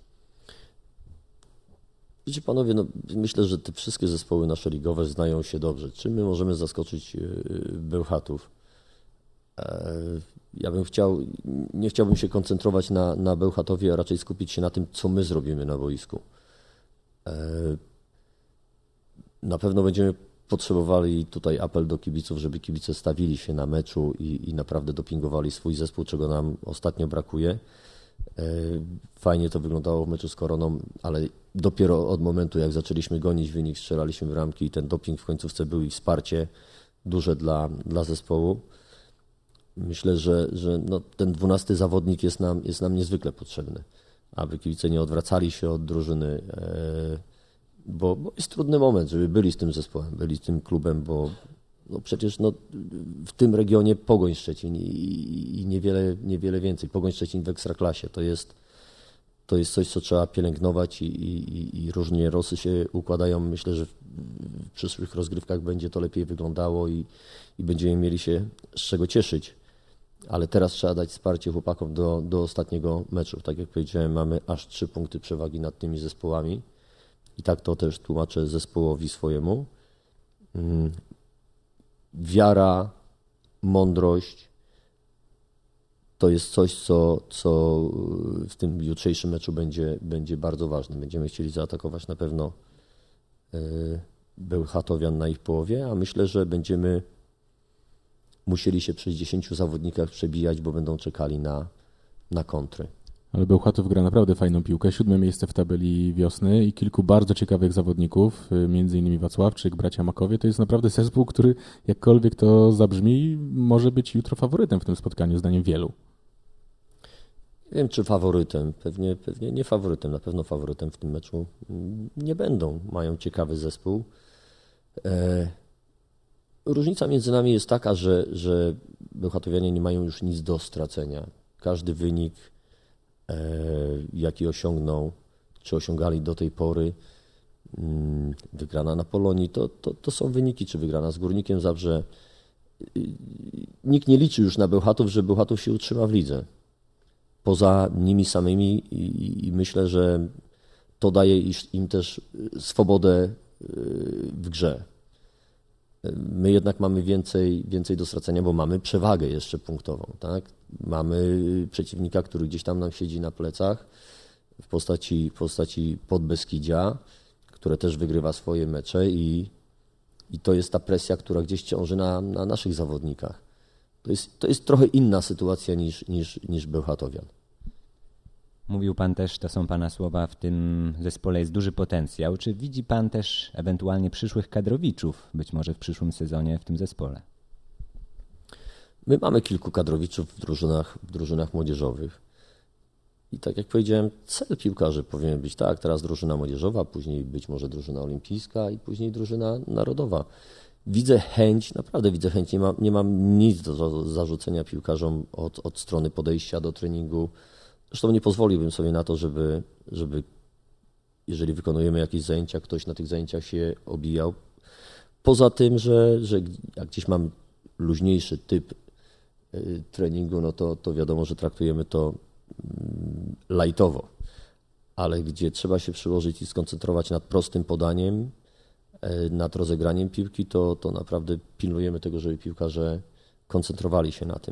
Wiecie panowie, no, myślę, że te wszystkie zespoły nasze ligowe znają się dobrze. Czym my możemy zaskoczyć Bełchatów? Ja bym chciał, nie chciałbym się koncentrować na, na Bełchatowie, a raczej skupić się na tym, co my zrobimy na boisku. Na pewno będziemy potrzebowali tutaj apel do kibiców, żeby kibice stawili się na meczu i, i naprawdę dopingowali swój zespół, czego nam ostatnio brakuje. Fajnie to wyglądało w meczu z Koroną, ale dopiero od momentu, jak zaczęliśmy gonić wynik, strzelaliśmy bramki i ten doping w końcówce był i wsparcie duże dla, dla zespołu. Myślę, że, że no, ten dwunasty zawodnik jest nam, jest nam niezwykle potrzebny, aby kibice nie odwracali się od drużyny, bo, bo jest trudny moment, żeby byli z tym zespołem, byli z tym klubem, bo no przecież no, w tym regionie Pogoń Szczecin i, i niewiele, niewiele więcej. Pogoń Szczecin w Ekstraklasie to jest, to jest coś, co trzeba pielęgnować i, i, i różnie losy się układają. Myślę, że w, w przyszłych rozgrywkach będzie to lepiej wyglądało i, i będziemy mieli się z czego cieszyć. Ale teraz trzeba dać wsparcie chłopakom do, do ostatniego meczu. Tak jak powiedziałem, mamy aż trzy punkty przewagi nad tymi zespołami i tak to też tłumaczę zespołowi swojemu. Wiara, mądrość to jest coś, co, co w tym jutrzejszym meczu będzie, będzie bardzo ważne. Będziemy chcieli zaatakować na pewno Bełchatowian na ich połowie, a myślę, że będziemy musieli się przez dziesięciu zawodnikach przebijać, bo będą czekali na, na kontry. Ale Bełchatów gra naprawdę fajną piłkę. Siódme miejsce w tabeli wiosny i kilku bardzo ciekawych zawodników, między innymi Wacławczyk, bracia Makowie. To jest naprawdę zespół, który jakkolwiek to zabrzmi, może być jutro faworytem w tym spotkaniu, zdaniem wielu. Nie wiem, czy faworytem. Pewnie, pewnie nie faworytem. Na pewno faworytem w tym meczu nie będą. Mają ciekawy zespół. E... Różnica między nami jest taka, że, że Bełchatowianie nie mają już nic do stracenia. Każdy wynik, e, jaki osiągną, czy osiągali do tej pory. Wygrana na Polonii, to, to, to są wyniki, czy wygrana z Górnikiem Zabrze. Nikt nie liczy już na Bełchatów, że Bełchatów się utrzyma w lidze. Poza nimi samymi i, i myślę, że to daje im też swobodę w grze. My jednak mamy więcej, więcej do stracenia, bo mamy przewagę jeszcze punktową. Tak? Mamy przeciwnika, który gdzieś tam nam siedzi na plecach w postaci, w postaci Podbeskidzia, które też wygrywa swoje mecze i, i to jest ta presja, która gdzieś ciąży na, na naszych zawodnikach. To jest, to jest trochę inna sytuacja niż, niż, niż Bełchatowian. Mówił Pan też, to są Pana słowa, w tym zespole jest duży potencjał. Czy widzi Pan też ewentualnie przyszłych kadrowiczów, być może w przyszłym sezonie w tym zespole? My mamy kilku kadrowiczów w drużynach, w drużynach młodzieżowych. I tak jak powiedziałem, cel piłkarzy powinien być tak, teraz drużyna młodzieżowa, później być może drużyna olimpijska i później drużyna narodowa. Widzę chęć, naprawdę widzę chęć, nie mam, nie mam nic do zarzucenia piłkarzom od, od strony podejścia do treningu. Zresztą nie pozwoliłbym sobie na to, żeby, żeby jeżeli wykonujemy jakieś zajęcia, ktoś na tych zajęciach się obijał. Poza tym, że, że jak gdzieś mam luźniejszy typ treningu, no to, to wiadomo, że traktujemy to lajtowo, ale gdzie trzeba się przyłożyć i skoncentrować nad prostym podaniem, nad rozegraniem piłki, to, to naprawdę pilnujemy tego, żeby piłkarze koncentrowali się na tym.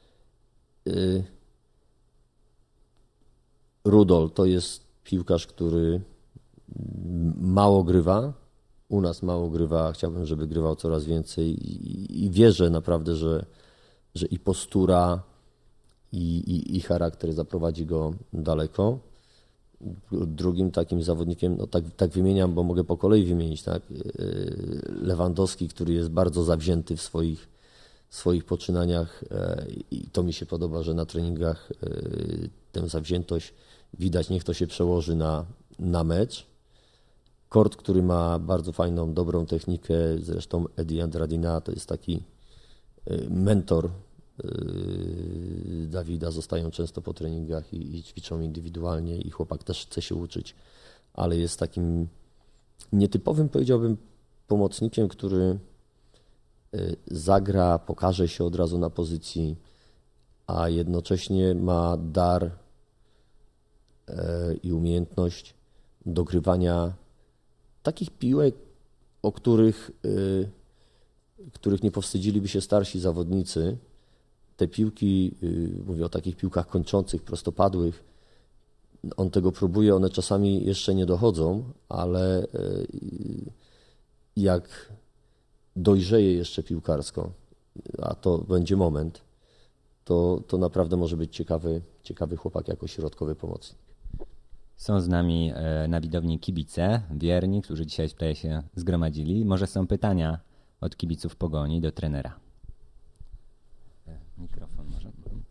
Rudol to jest piłkarz, który mało grywa, u nas mało grywa, chciałbym, żeby grywał coraz więcej i, i wierzę naprawdę, że, że i postura, I, i, i charakter zaprowadzi go daleko. Drugim takim zawodnikiem, no tak, tak wymieniam, bo mogę po kolei wymienić, tak? Lewandowski, który jest bardzo zawzięty w swoich, swoich poczynaniach i to mi się podoba, że na treningach tę zawziętość widać, niech to się przełoży na, na mecz. Kort, który ma bardzo fajną, dobrą technikę, zresztą Edi Andradina to jest taki mentor Dawida, zostają często po treningach i, i ćwiczą indywidualnie i chłopak też chce się uczyć, ale jest takim nietypowym, powiedziałbym, pomocnikiem, który zagra, pokaże się od razu na pozycji, a jednocześnie ma dar i umiejętność dogrywania takich piłek, o których, których nie powstydziliby się starsi zawodnicy. Te piłki, mówię o takich piłkach kończących, prostopadłych, on tego próbuje, one czasami jeszcze nie dochodzą, ale jak dojrzeje jeszcze piłkarsko, a to będzie moment, to, to naprawdę może być ciekawy, ciekawy chłopak jako środkowy pomocnik. Są z nami na widowni kibice, wierni, którzy dzisiaj tutaj się zgromadzili. Może są pytania od kibiców Pogoni do trenera. Mikrofon może.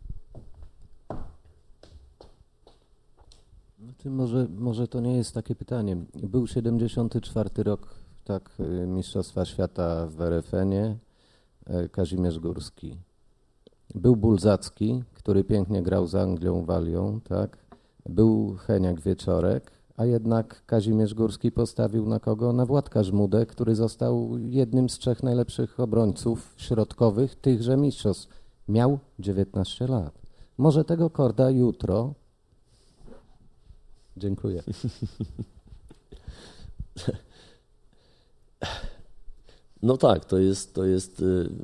Znaczy może, może to nie jest takie pytanie. Był siedemdziesiąty czwarty rok, tak, Mistrzostwa Świata w R F N-ie, Kazimierz Górski. Był Bulzacki, który pięknie grał z Anglią, Walią, tak. Był Heniak Wieczorek, a jednak Kazimierz Górski postawił na kogo? Na Władka Żmudę, który został jednym z trzech najlepszych obrońców środkowych tychże mistrzostw. Miał dziewiętnaście lat. Może tego Korda jutro... Dziękuję. No tak, to jest, to jest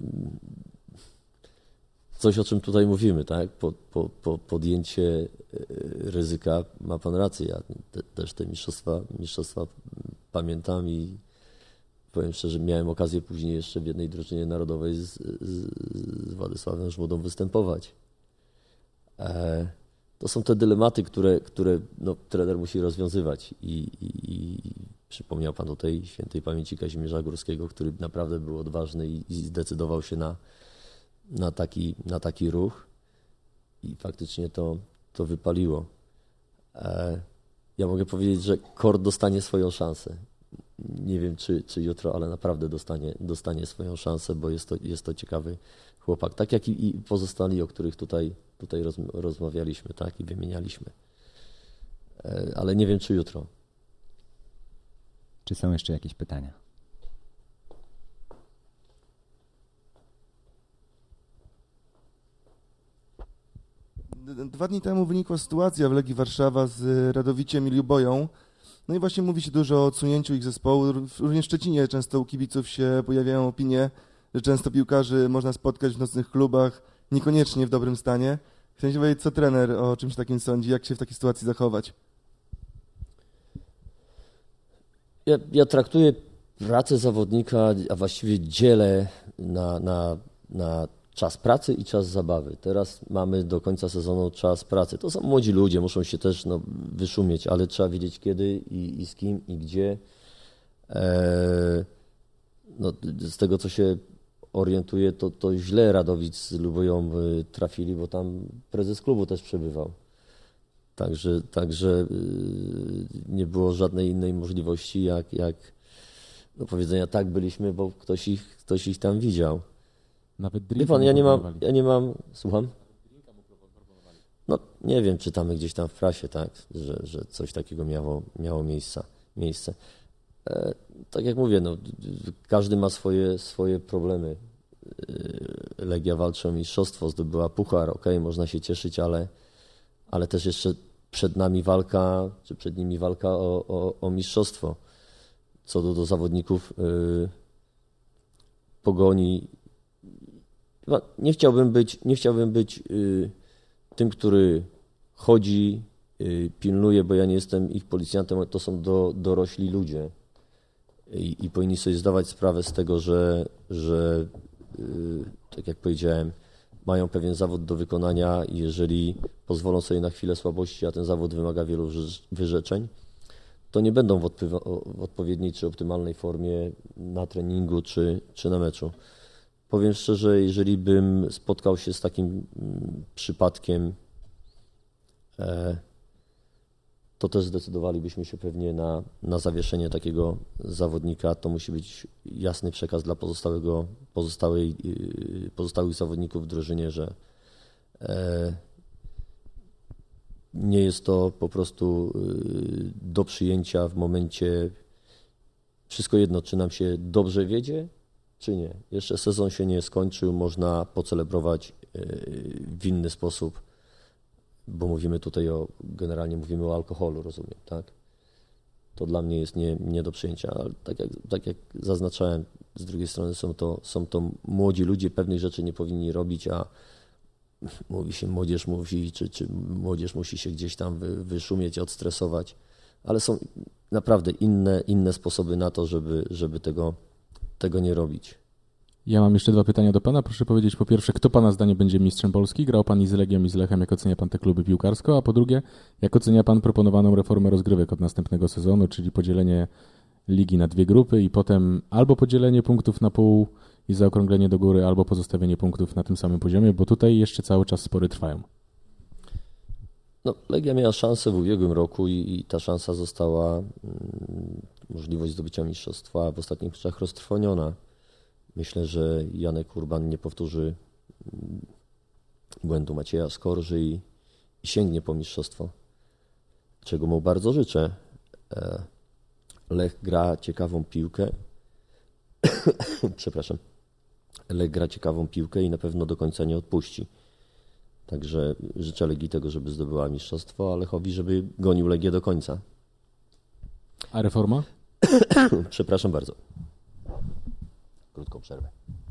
coś, o czym tutaj mówimy, tak? Po, po, po podjęcie ryzyka, ma pan rację, ja te, też te mistrzostwa, mistrzostwa pamiętam i powiem szczerze, miałem okazję później jeszcze w jednej drużynie narodowej z, z, z Władysławem Żmudą występować. E, to są te dylematy, które, które no, trener musi rozwiązywać i, i, i przypomniał pan tutaj świętej pamięci Kazimierza Górskiego, który naprawdę był odważny i, i zdecydował się na, na, taki, na taki ruch i faktycznie to, to wypaliło. E, ja mogę powiedzieć, że Kord dostanie swoją szansę. Nie wiem, czy, czy jutro, ale naprawdę dostanie, dostanie swoją szansę, bo jest to, jest to ciekawy chłopak. Tak jak i, i pozostali, o których tutaj, tutaj roz, rozmawialiśmy, tak, i wymienialiśmy. ale nie wiem, czy jutro. Czy są jeszcze jakieś pytania? Dwa dni temu wynikła sytuacja w Legii Warszawa z Radowiciem i Luboją. No i właśnie mówi się dużo o odsunięciu ich zespołu. Również w Szczecinie często u kibiców się pojawiają opinie, że często piłkarzy można spotkać w nocnych klubach, niekoniecznie w dobrym stanie. Chciałem się powiedzieć, co trener o czymś takim sądzi, jak się w takiej sytuacji zachować? Ja, ja traktuję pracę zawodnika, a właściwie dzielę na, na, na czas pracy i czas zabawy. Teraz mamy do końca sezonu czas pracy. To są młodzi ludzie, muszą się też no, wyszumieć, ale trzeba wiedzieć kiedy i, i z kim i gdzie. Eee, no, z tego, co się orientuję, to, to źle Radowic z Luboją trafili, bo tam prezes klubu też przebywał. Także, także nie było żadnej innej możliwości, jak, jak do powiedzenia tak byliśmy, bo ktoś ich, ktoś ich tam widział. Nawet Wie pan, ja nie mam, ja nie mam, słucham? No nie wiem, czytamy gdzieś tam w prasie, tak, że, że coś takiego miało, miało miejsca, miejsce. E, tak jak mówię, no, każdy ma swoje, swoje problemy. E, Legia walczy o mistrzostwo, zdobyła puchar, okej, można się cieszyć, ale, ale też jeszcze przed nami walka, czy przed nimi walka o, o, o mistrzostwo. Co do, do zawodników y, Pogoni, nie chciałbym być, nie chciałbym być y, tym, który chodzi, y, pilnuje, bo ja nie jestem ich policjantem, to są do, dorośli ludzie i, i powinni sobie zdawać sprawę z tego, że, że y, tak jak powiedziałem, mają pewien zawód do wykonania i jeżeli pozwolą sobie na chwilę słabości, a ten zawód wymaga wielu wyrzeczeń, to nie będą w, odpo- w odpowiedniej czy optymalnej formie na treningu czy, czy na meczu. Powiem szczerze, jeżeli bym spotkał się z takim przypadkiem, e, to też zdecydowalibyśmy się pewnie na, na zawieszenie takiego zawodnika. To musi być jasny przekaz dla pozostałego, pozostałej, pozostałych zawodników w drużynie, że e, nie jest to po prostu do przyjęcia w momencie, wszystko jedno, czy nam się dobrze wiedzie, czy nie. Jeszcze sezon się nie skończył, można pocelebrować w inny sposób, bo mówimy tutaj o, generalnie mówimy o alkoholu, rozumiem, tak? To dla mnie jest nie, nie do przyjęcia, ale tak jak, tak jak zaznaczałem, z drugiej strony są to, są to młodzi ludzie, pewnych rzeczy nie powinni robić, a mówi się, młodzież musi, czy, czy młodzież musi się gdzieś tam wy, wyszumieć, odstresować, ale są naprawdę inne, inne sposoby na to, żeby, żeby tego, tego nie robić. Ja mam jeszcze dwa pytania do pana. Proszę powiedzieć po pierwsze, kto pana zdaniem będzie mistrzem Polski? Grał pan i z Legią, i z Lechem, jak ocenia pan te kluby piłkarsko? A po drugie, jak ocenia pan proponowaną reformę rozgrywek od następnego sezonu, czyli podzielenie ligi na dwie grupy i potem albo podzielenie punktów na pół i zaokrąglenie do góry, albo pozostawienie punktów na tym samym poziomie, bo tutaj jeszcze cały czas spory trwają. No, Legia miała szansę w ubiegłym roku i, i ta szansa została, mm, możliwość zdobycia mistrzostwa w ostatnich meczach roztrwoniona. Myślę, że Janek Urban nie powtórzy błędu Macieja Skorży i, i sięgnie po mistrzostwo, czego mu bardzo życzę. Lech gra ciekawą piłkę. Przepraszam. Lech gra ciekawą piłkę i na pewno do końca nie odpuści. Także życzę Legii tego, żeby zdobyła mistrzostwo, a Lechowi, żeby gonił Legię do końca. A reforma? Przepraszam bardzo. Krótką przerwę.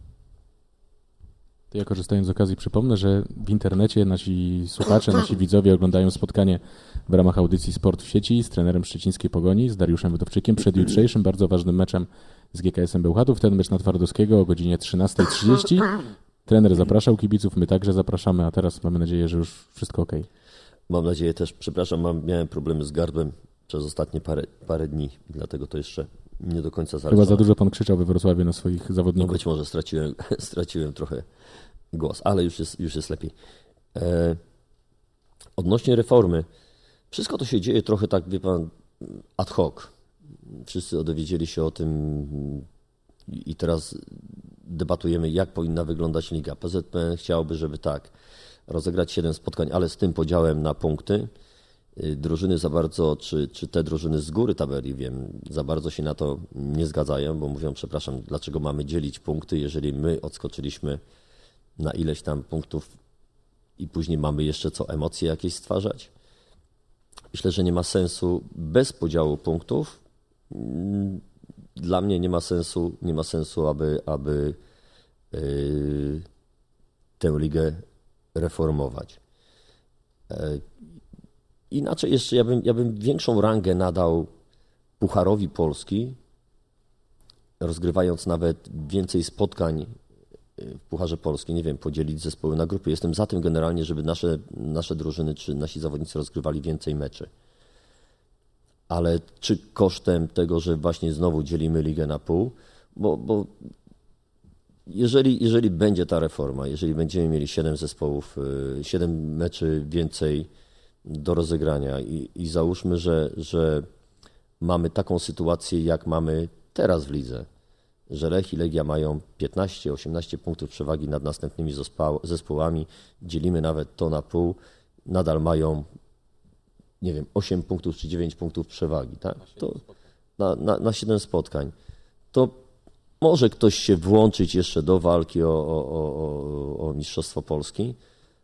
To ja korzystając z okazji przypomnę, że w internecie nasi słuchacze, nasi widzowie oglądają spotkanie w ramach audycji Sport w sieci z trenerem szczecińskiej Pogoni, z Dariuszem Wydowczykiem przed jutrzejszym bardzo ważnym meczem z G K S-em Bełchatów. Ten mecz na Twardowskiego o godzinie trzynasta trzydzieści. Trener zapraszał kibiców, my także zapraszamy, a teraz mamy nadzieję, że już wszystko ok. Mam nadzieję też, przepraszam, mam, miałem problemy z gardłem przez ostatnie parę, parę dni, dlatego to jeszcze nie do końca zaraz. Chyba za dużo pan krzyczał we Wrocławiu na swoich zawodników. No być może straciłem, straciłem trochę głos, ale już jest, już jest lepiej. E, odnośnie reformy, wszystko to się dzieje trochę tak, wie pan, ad hoc. Wszyscy dowiedzieli się o tym i teraz debatujemy, jak powinna wyglądać liga. P Z P chciałby, żeby tak, rozegrać siedem spotkań, ale z tym podziałem na punkty drużyny za bardzo, czy, czy te drużyny z góry tabeli, wiem, za bardzo się na to nie zgadzają, bo mówią, przepraszam, dlaczego mamy dzielić punkty, jeżeli my odskoczyliśmy na ileś tam punktów i później mamy jeszcze co, emocje jakieś stwarzać. Myślę, że nie ma sensu bez podziału punktów. Dla mnie nie ma sensu, nie ma sensu, aby, aby yy, tę ligę reformować. Yy, inaczej jeszcze ja bym, ja bym większą rangę nadał Pucharowi Polski, rozgrywając nawet więcej spotkań w Pucharze Polski, nie wiem, podzielić zespoły na grupy. Jestem za tym generalnie, żeby nasze, nasze drużyny czy nasi zawodnicy rozgrywali więcej meczy. Ale czy kosztem tego, że właśnie znowu dzielimy ligę na pół, bo, bo jeżeli, jeżeli będzie ta reforma, jeżeli będziemy mieli siedem zespołów, siedem meczy więcej do rozegrania i, i załóżmy, że, że mamy taką sytuację, jak mamy teraz w lidze, że Lech i Legia mają piętnaście osiemnaście punktów przewagi nad następnymi zespołami, dzielimy nawet to na pół, nadal mają, nie wiem, osiem punktów czy dziewięć punktów przewagi, tak? To na, na, na siedem spotkań. To może ktoś się włączyć jeszcze do walki o, o, o, o Mistrzostwo Polski,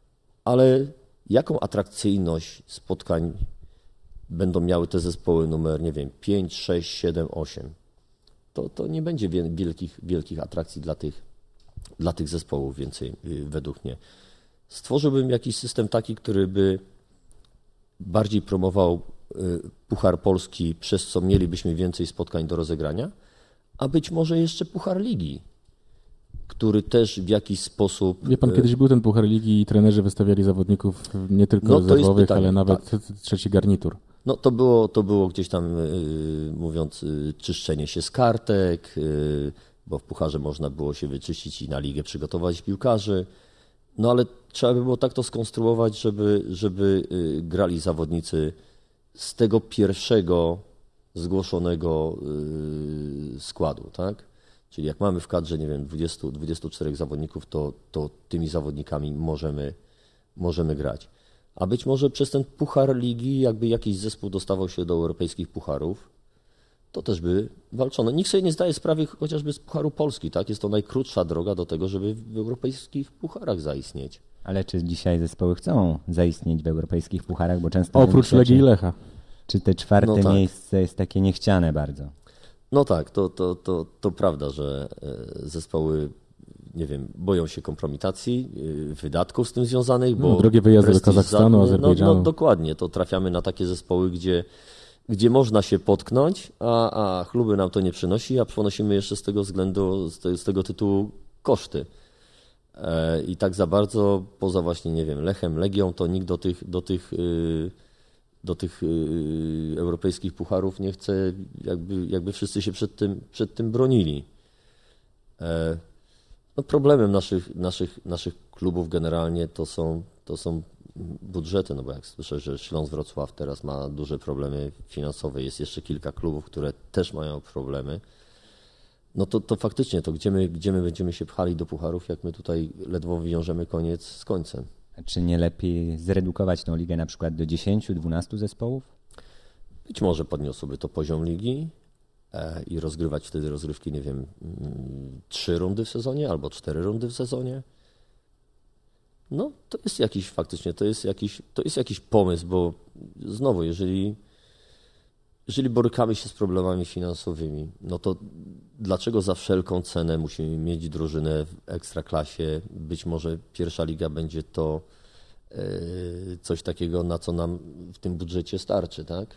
ale jaką atrakcyjność spotkań będą miały te zespoły numer, nie wiem, pięć, sześć, siedem, osiem? To, to nie będzie wielkich, wielkich atrakcji dla tych, dla tych zespołów więcej, według mnie. Stworzyłbym jakiś system taki, który by bardziej promował Puchar Polski, przez co mielibyśmy więcej spotkań do rozegrania, a być może jeszcze Puchar Ligi, który też w jakiś sposób... Wie pan, kiedyś był ten Puchar Ligi i trenerzy wystawiali zawodników nie tylko no, rezerwowych, ale nawet tak. trzeci garnitur. No to było, to było gdzieś tam, yy, mówiąc, yy, czyszczenie się z kartek, yy, bo w Pucharze można było się wyczyścić i na ligę przygotować piłkarzy. No ale trzeba by było tak to skonstruować, żeby, żeby yy, grali zawodnicy z tego pierwszego zgłoszonego yy, składu, tak? Czyli jak mamy w kadrze, nie wiem, dwudziestu, dwudziestu czterech zawodników, to, to tymi zawodnikami możemy, możemy grać. A być może przez ten Puchar Ligi, jakby jakiś zespół dostawał się do europejskich pucharów, to też by walczono. Nikt sobie nie zdaje sprawy chociażby z Pucharu Polski, tak? Jest to najkrótsza droga do tego, żeby w europejskich pucharach zaistnieć. Ale czy dzisiaj zespoły chcą zaistnieć w europejskich pucharach, bo często... Oprócz Legii i Lecha. Czy te czwarte no tak. miejsce jest takie niechciane bardzo? No tak, to, to, to, to prawda, że zespoły, nie wiem, boją się kompromitacji, wydatków z tym związanych, bo... No, drogie wyjazdy do Kazachstanu, Azerbejdżanu. No, no dokładnie, to trafiamy na takie zespoły, gdzie, gdzie można się potknąć, a, a chluby nam to nie przynosi, a ponosimy jeszcze z tego względu, z, te, z tego tytułu koszty. E, I tak za bardzo, poza właśnie, nie wiem, Lechem, Legią, to nikt do tych, do tych, yy, do tych yy, europejskich pucharów nie chce, jakby, jakby wszyscy się przed tym, przed tym bronili. E, no problemem naszych, naszych, naszych klubów generalnie to są, to są budżety, no bo jak słyszę, że Śląsk Wrocław teraz ma duże problemy finansowe, jest jeszcze kilka klubów, które też mają problemy, no to, to faktycznie to gdzie my, gdzie my będziemy się pchali do pucharów, jak my tutaj ledwo wiążemy koniec z końcem. A czy nie lepiej zredukować tą ligę na przykład do dziesięciu, dwunastu zespołów? Być może podniosłoby to poziom ligi e, i rozgrywać wtedy rozgrywki, nie wiem, trzy rundy w sezonie albo cztery rundy w sezonie. No, to jest jakiś faktycznie, to jest jakiś, to jest jakiś pomysł, bo znowu, jeżeli, jeżeli borykamy się z problemami finansowymi, no to dlaczego za wszelką cenę musimy mieć drużynę w ekstraklasie? Być może pierwsza liga będzie to yy, coś takiego, na co nam w tym budżecie starczy, tak?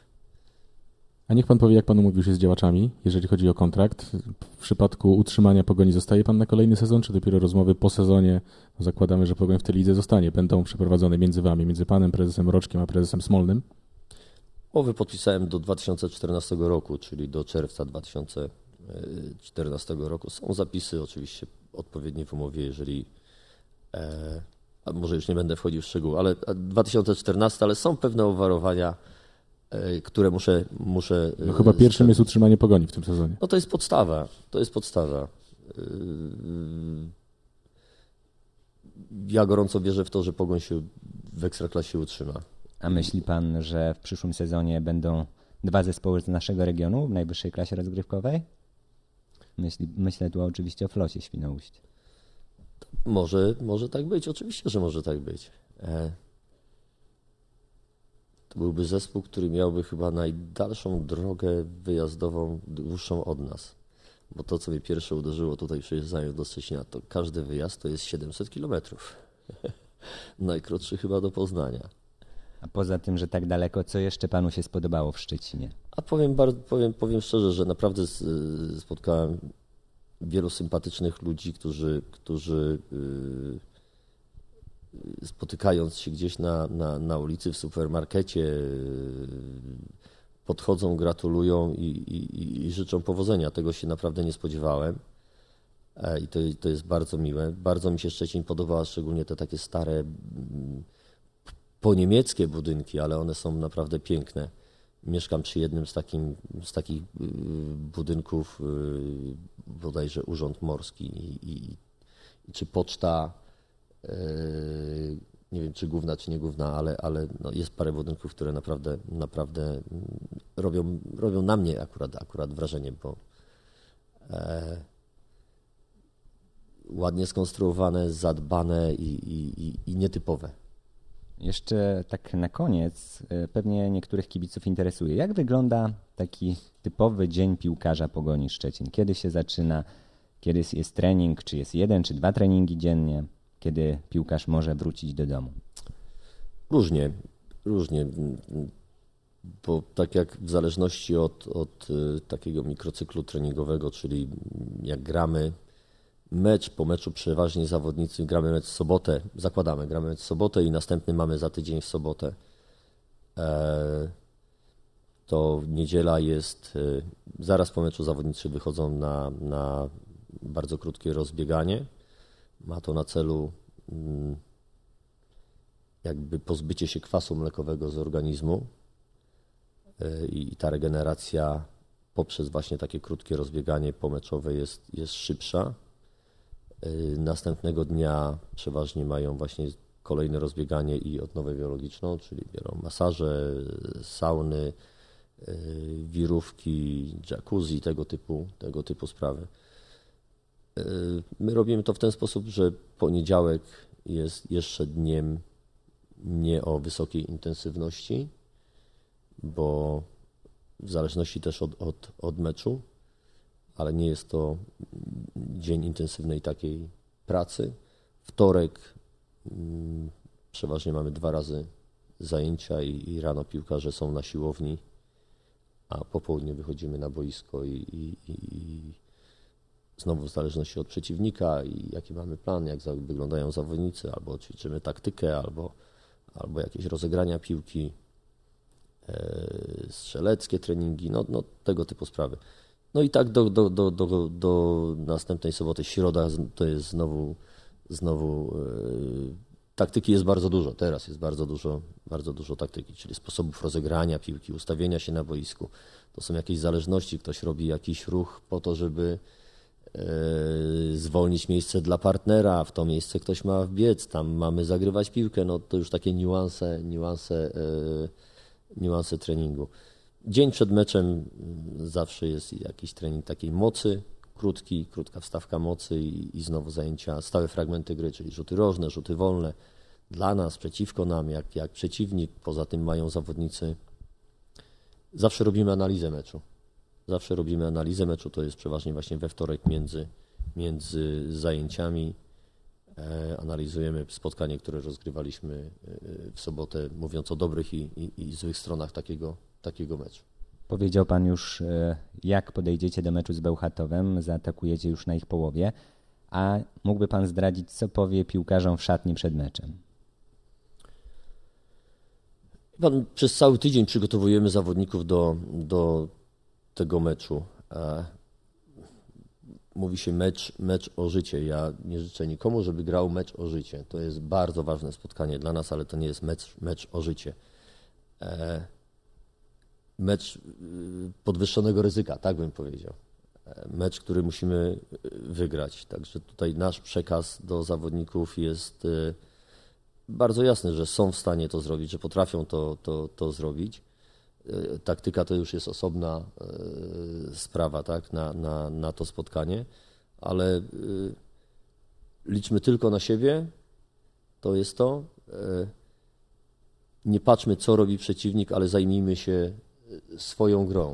A niech pan powie, jak pan umówił się z działaczami, jeżeli chodzi o kontrakt. W przypadku utrzymania Pogoni zostaje pan na kolejny sezon, czy dopiero rozmowy po sezonie, no zakładamy, że Pogoń w tej lidze zostanie, będą przeprowadzone między wami, między panem prezesem Roczkiem a prezesem Smolnym? Umowy podpisałem do dwa tysiące czternastego roku, czyli do czerwca dwa tysiące czternastego roku. Są zapisy oczywiście odpowiednie w umowie, jeżeli, e, a może już nie będę wchodził w szczegóły, ale dwa tysiące czternasty, ale są pewne obwarowania, e, które muszę... muszę no chyba pierwszym jest utrzymanie Pogoni w tym sezonie. No to jest podstawa, to jest podstawa. Ja gorąco wierzę w to, że Pogoń się w Ekstraklasie utrzyma. A myśli pan, że w przyszłym sezonie będą dwa zespoły z naszego regionu w najwyższej klasie rozgrywkowej? Myśli, myślę tu oczywiście o Flocie Świnoujście. Może, może tak być, oczywiście, że może tak być. E, to byłby zespół, który miałby chyba najdalszą drogę wyjazdową, dłuższą od nas. Bo to, co mnie pierwsze uderzyło tutaj przyjeżdżając do Szczecina, to każdy wyjazd to jest siedemset kilometrów. Najkrótszy chyba do Poznania. A poza tym, że tak daleko, co jeszcze panu się spodobało w Szczecinie? A powiem, bardzo, powiem, powiem szczerze, że naprawdę z- spotkałem wielu sympatycznych ludzi, którzy, którzy yy, spotykając się gdzieś na, na, na ulicy, w supermarkecie, yy, podchodzą, gratulują i, i, i życzą powodzenia. Tego się naprawdę nie spodziewałem. E, I to, to jest bardzo miłe. Bardzo mi się Szczecin podoba, szczególnie te takie stare, mm, poniemieckie budynki, ale one są naprawdę piękne. Mieszkam przy jednym z, takim, z takich y, budynków, y, bodajże Urząd Morski i, i, i czy poczta, y, nie wiem czy główna, czy nie główna, ale, ale no jest parę budynków, które naprawdę, naprawdę robią, robią na mnie akurat, akurat wrażenie, bo e, ładnie skonstruowane, zadbane i, i, i, i nietypowe. Jeszcze tak na koniec, y, pewnie niektórych kibiców interesuje, jak wygląda taki typowy dzień piłkarza Pogoni Szczecin? Kiedy się zaczyna, kiedy jest trening, czy jest jeden, czy dwa treningi dziennie, kiedy piłkarz może wrócić do domu? Różnie, różnie, bo tak jak w zależności od, od y, takiego mikrocyklu treningowego, czyli jak gramy mecz, po meczu przeważnie zawodnicy gramy mecz w sobotę, zakładamy, gramy mecz w sobotę i następny mamy za tydzień w sobotę. E, to niedziela jest, y, zaraz po meczu zawodnicy wychodzą na, na bardzo krótkie rozbieganie. Ma to na celu mm, jakby pozbycie się kwasu mlekowego z organizmu y, i ta regeneracja poprzez właśnie takie krótkie rozbieganie pomeczowe jest, jest szybsza. Y, Następnego dnia przeważnie mają właśnie kolejne rozbieganie i odnowę biologiczną, czyli biorą masaże, sauny, y, wirówki, jacuzzi, tego typu, tego typu sprawy. Y, My robimy to w ten sposób, że poniedziałek jest jeszcze dniem nie o wysokiej intensywności, bo w zależności też od, od, od meczu, ale nie jest to dzień intensywnej takiej pracy. Wtorek mm, przeważnie mamy dwa razy zajęcia i, i rano piłkarze są na siłowni, a po południu wychodzimy na boisko i, i, i znowu w zależności od przeciwnika i jaki mamy plan, jak za- wyglądają zawodnicy, albo ćwiczymy taktykę, albo, albo jakieś rozegrania piłki, e, strzeleckie treningi, no, no tego typu sprawy. No i tak do, do, do, do, do następnej soboty, środa to jest znowu, znowu e, taktyki jest bardzo dużo, teraz jest bardzo dużo, bardzo dużo taktyki, czyli sposobów rozegrania piłki, ustawienia się na boisku. To są jakieś zależności, ktoś robi jakiś ruch po to, żeby e, zwolnić miejsce dla partnera, w to miejsce ktoś ma wbiec, tam mamy zagrywać piłkę, no to już takie niuanse, niuanse, e, niuanse treningu. Dzień przed meczem zawsze jest jakiś trening takiej mocy, krótki, krótka wstawka mocy i, i znowu zajęcia, stałe fragmenty gry, czyli rzuty rożne, rzuty wolne. Dla nas, przeciwko nam, jak, jak przeciwnik, poza tym mają zawodnicy. Zawsze robimy analizę meczu. Zawsze robimy analizę meczu, to jest przeważnie właśnie we wtorek między, między zajęciami. E, analizujemy spotkanie, które rozgrywaliśmy e, w sobotę, mówiąc o dobrych i, i, i złych stronach takiego, takiego meczu. Powiedział pan już, y, jak podejdziecie do meczu z Bełchatowem, zaatakujecie już na ich połowie, a mógłby pan zdradzić, co powie piłkarzom w szatni przed meczem? Pan, przez cały tydzień przygotowujemy zawodników do, do tego meczu. E, Mówi się mecz, mecz o życie. Ja nie życzę nikomu, żeby grał mecz o życie. To jest bardzo ważne spotkanie dla nas, ale to nie jest mecz, mecz o życie. E, Mecz y, podwyższonego ryzyka, tak bym powiedział. E, Mecz, który musimy y, wygrać. Także tutaj nasz przekaz do zawodników jest y, bardzo jasne, że są w stanie to zrobić, że potrafią to, to, to zrobić. Taktyka to już jest osobna sprawa, tak, na, na, na to spotkanie, ale liczmy tylko na siebie, to jest to. Nie patrzmy, co robi przeciwnik, ale zajmijmy się swoją grą.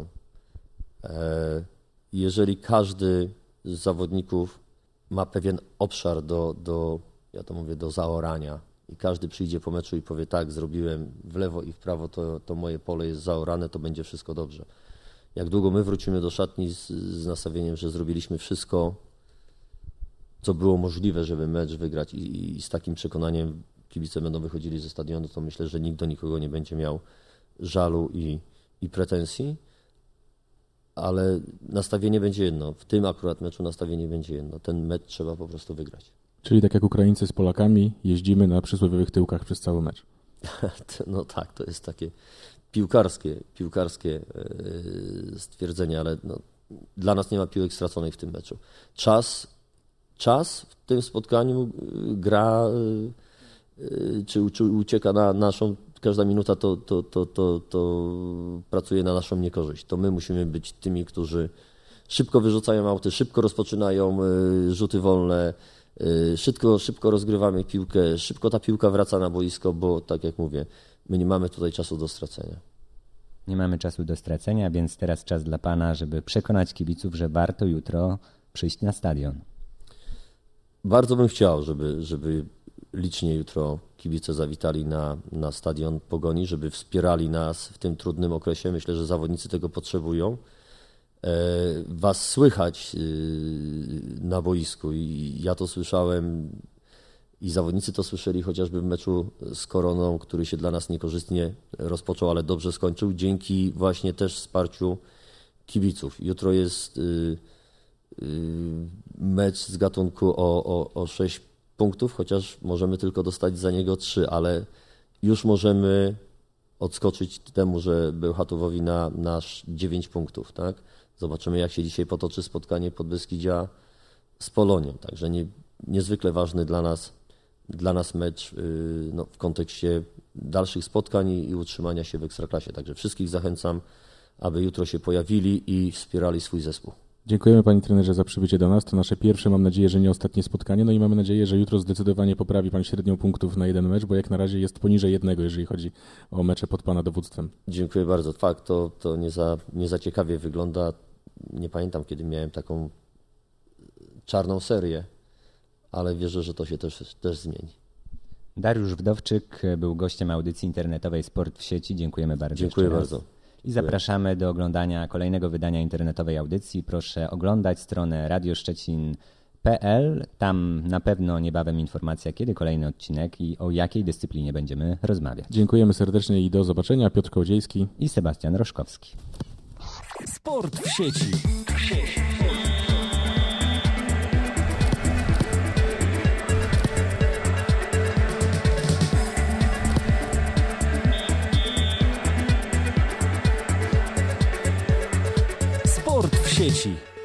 Jeżeli każdy z zawodników ma pewien obszar do, do, ja to mówię, do zaorania i każdy przyjdzie po meczu i powie tak, zrobiłem w lewo i w prawo, to, to moje pole jest zaorane, to będzie wszystko dobrze. Jak długo my wrócimy do szatni z, z nastawieniem, że zrobiliśmy wszystko, co było możliwe, żeby mecz wygrać i, i z takim przekonaniem kibice będą wychodzili ze stadionu, to myślę, że nikt do nikogo nie będzie miał żalu i, i pretensji. Ale nastawienie będzie jedno. W tym akurat meczu nastawienie będzie jedno. Ten mecz trzeba po prostu wygrać. Czyli tak jak Ukraińcy z Polakami, jeździmy na przysłowiowych tyłkach przez cały mecz. No tak, to jest takie piłkarskie, piłkarskie stwierdzenie, ale no, dla nas nie ma piłek straconych w tym meczu. Czas, czas w tym spotkaniu gra, czy, czy ucieka na naszą, każda minuta to, to, to, to, to pracuje na naszą niekorzyść. To my musimy być tymi, którzy szybko wyrzucają auty, szybko rozpoczynają rzuty wolne, szybko, szybko rozgrywamy piłkę, szybko ta piłka wraca na boisko, bo tak jak mówię, my nie mamy tutaj czasu do stracenia. Nie mamy czasu do stracenia, więc teraz czas dla Pana, żeby przekonać kibiców, że warto jutro przyjść na stadion. Bardzo bym chciał, żeby, żeby licznie jutro kibice zawitali na, na stadion Pogoni, żeby wspierali nas w tym trudnym okresie. Myślę, że zawodnicy tego potrzebują. Was słychać na boisku i ja to słyszałem i zawodnicy to słyszeli chociażby w meczu z Koroną, który się dla nas niekorzystnie rozpoczął, ale dobrze skończył dzięki właśnie też wsparciu kibiców. Jutro jest mecz z gatunku o, o, o sześć punktów, chociaż możemy tylko dostać za niego trzy, ale już możemy odskoczyć temu, że Bełchatowowi na nasz dziewięć punktów, tak? Zobaczymy, jak się dzisiaj potoczy spotkanie Podbeskidzia z Polonią. Także nie, niezwykle ważny dla nas, dla nas mecz yy, no, w kontekście dalszych spotkań i, i utrzymania się w Ekstraklasie. Także wszystkich zachęcam, aby jutro się pojawili i wspierali swój zespół. Dziękujemy Panie trenerze za przybycie do nas. To nasze pierwsze, mam nadzieję, że nie ostatnie spotkanie. No i mamy nadzieję, że jutro zdecydowanie poprawi Pan średnią punktów na jeden mecz, bo jak na razie jest poniżej jednego, jeżeli chodzi o mecze pod Pana dowództwem. Dziękuję bardzo. Fakt, to, to nie, za, nie za ciekawie wygląda. Nie pamiętam, kiedy miałem taką czarną serię, ale wierzę, że to się też, też zmieni. Dariusz Wdowczyk był gościem audycji internetowej Sport w sieci. Dziękujemy bardzo. Dziękuję bardzo. I zapraszamy do oglądania kolejnego wydania internetowej audycji. Proszę oglądać stronę radio szczecin kropka p l. Tam na pewno niebawem informacja, kiedy kolejny odcinek i o jakiej dyscyplinie będziemy rozmawiać. Dziękujemy serdecznie i do zobaczenia. Piotr Kołodziejski i Sebastian Roszkowski. Sport w sieci. Sport w sieci.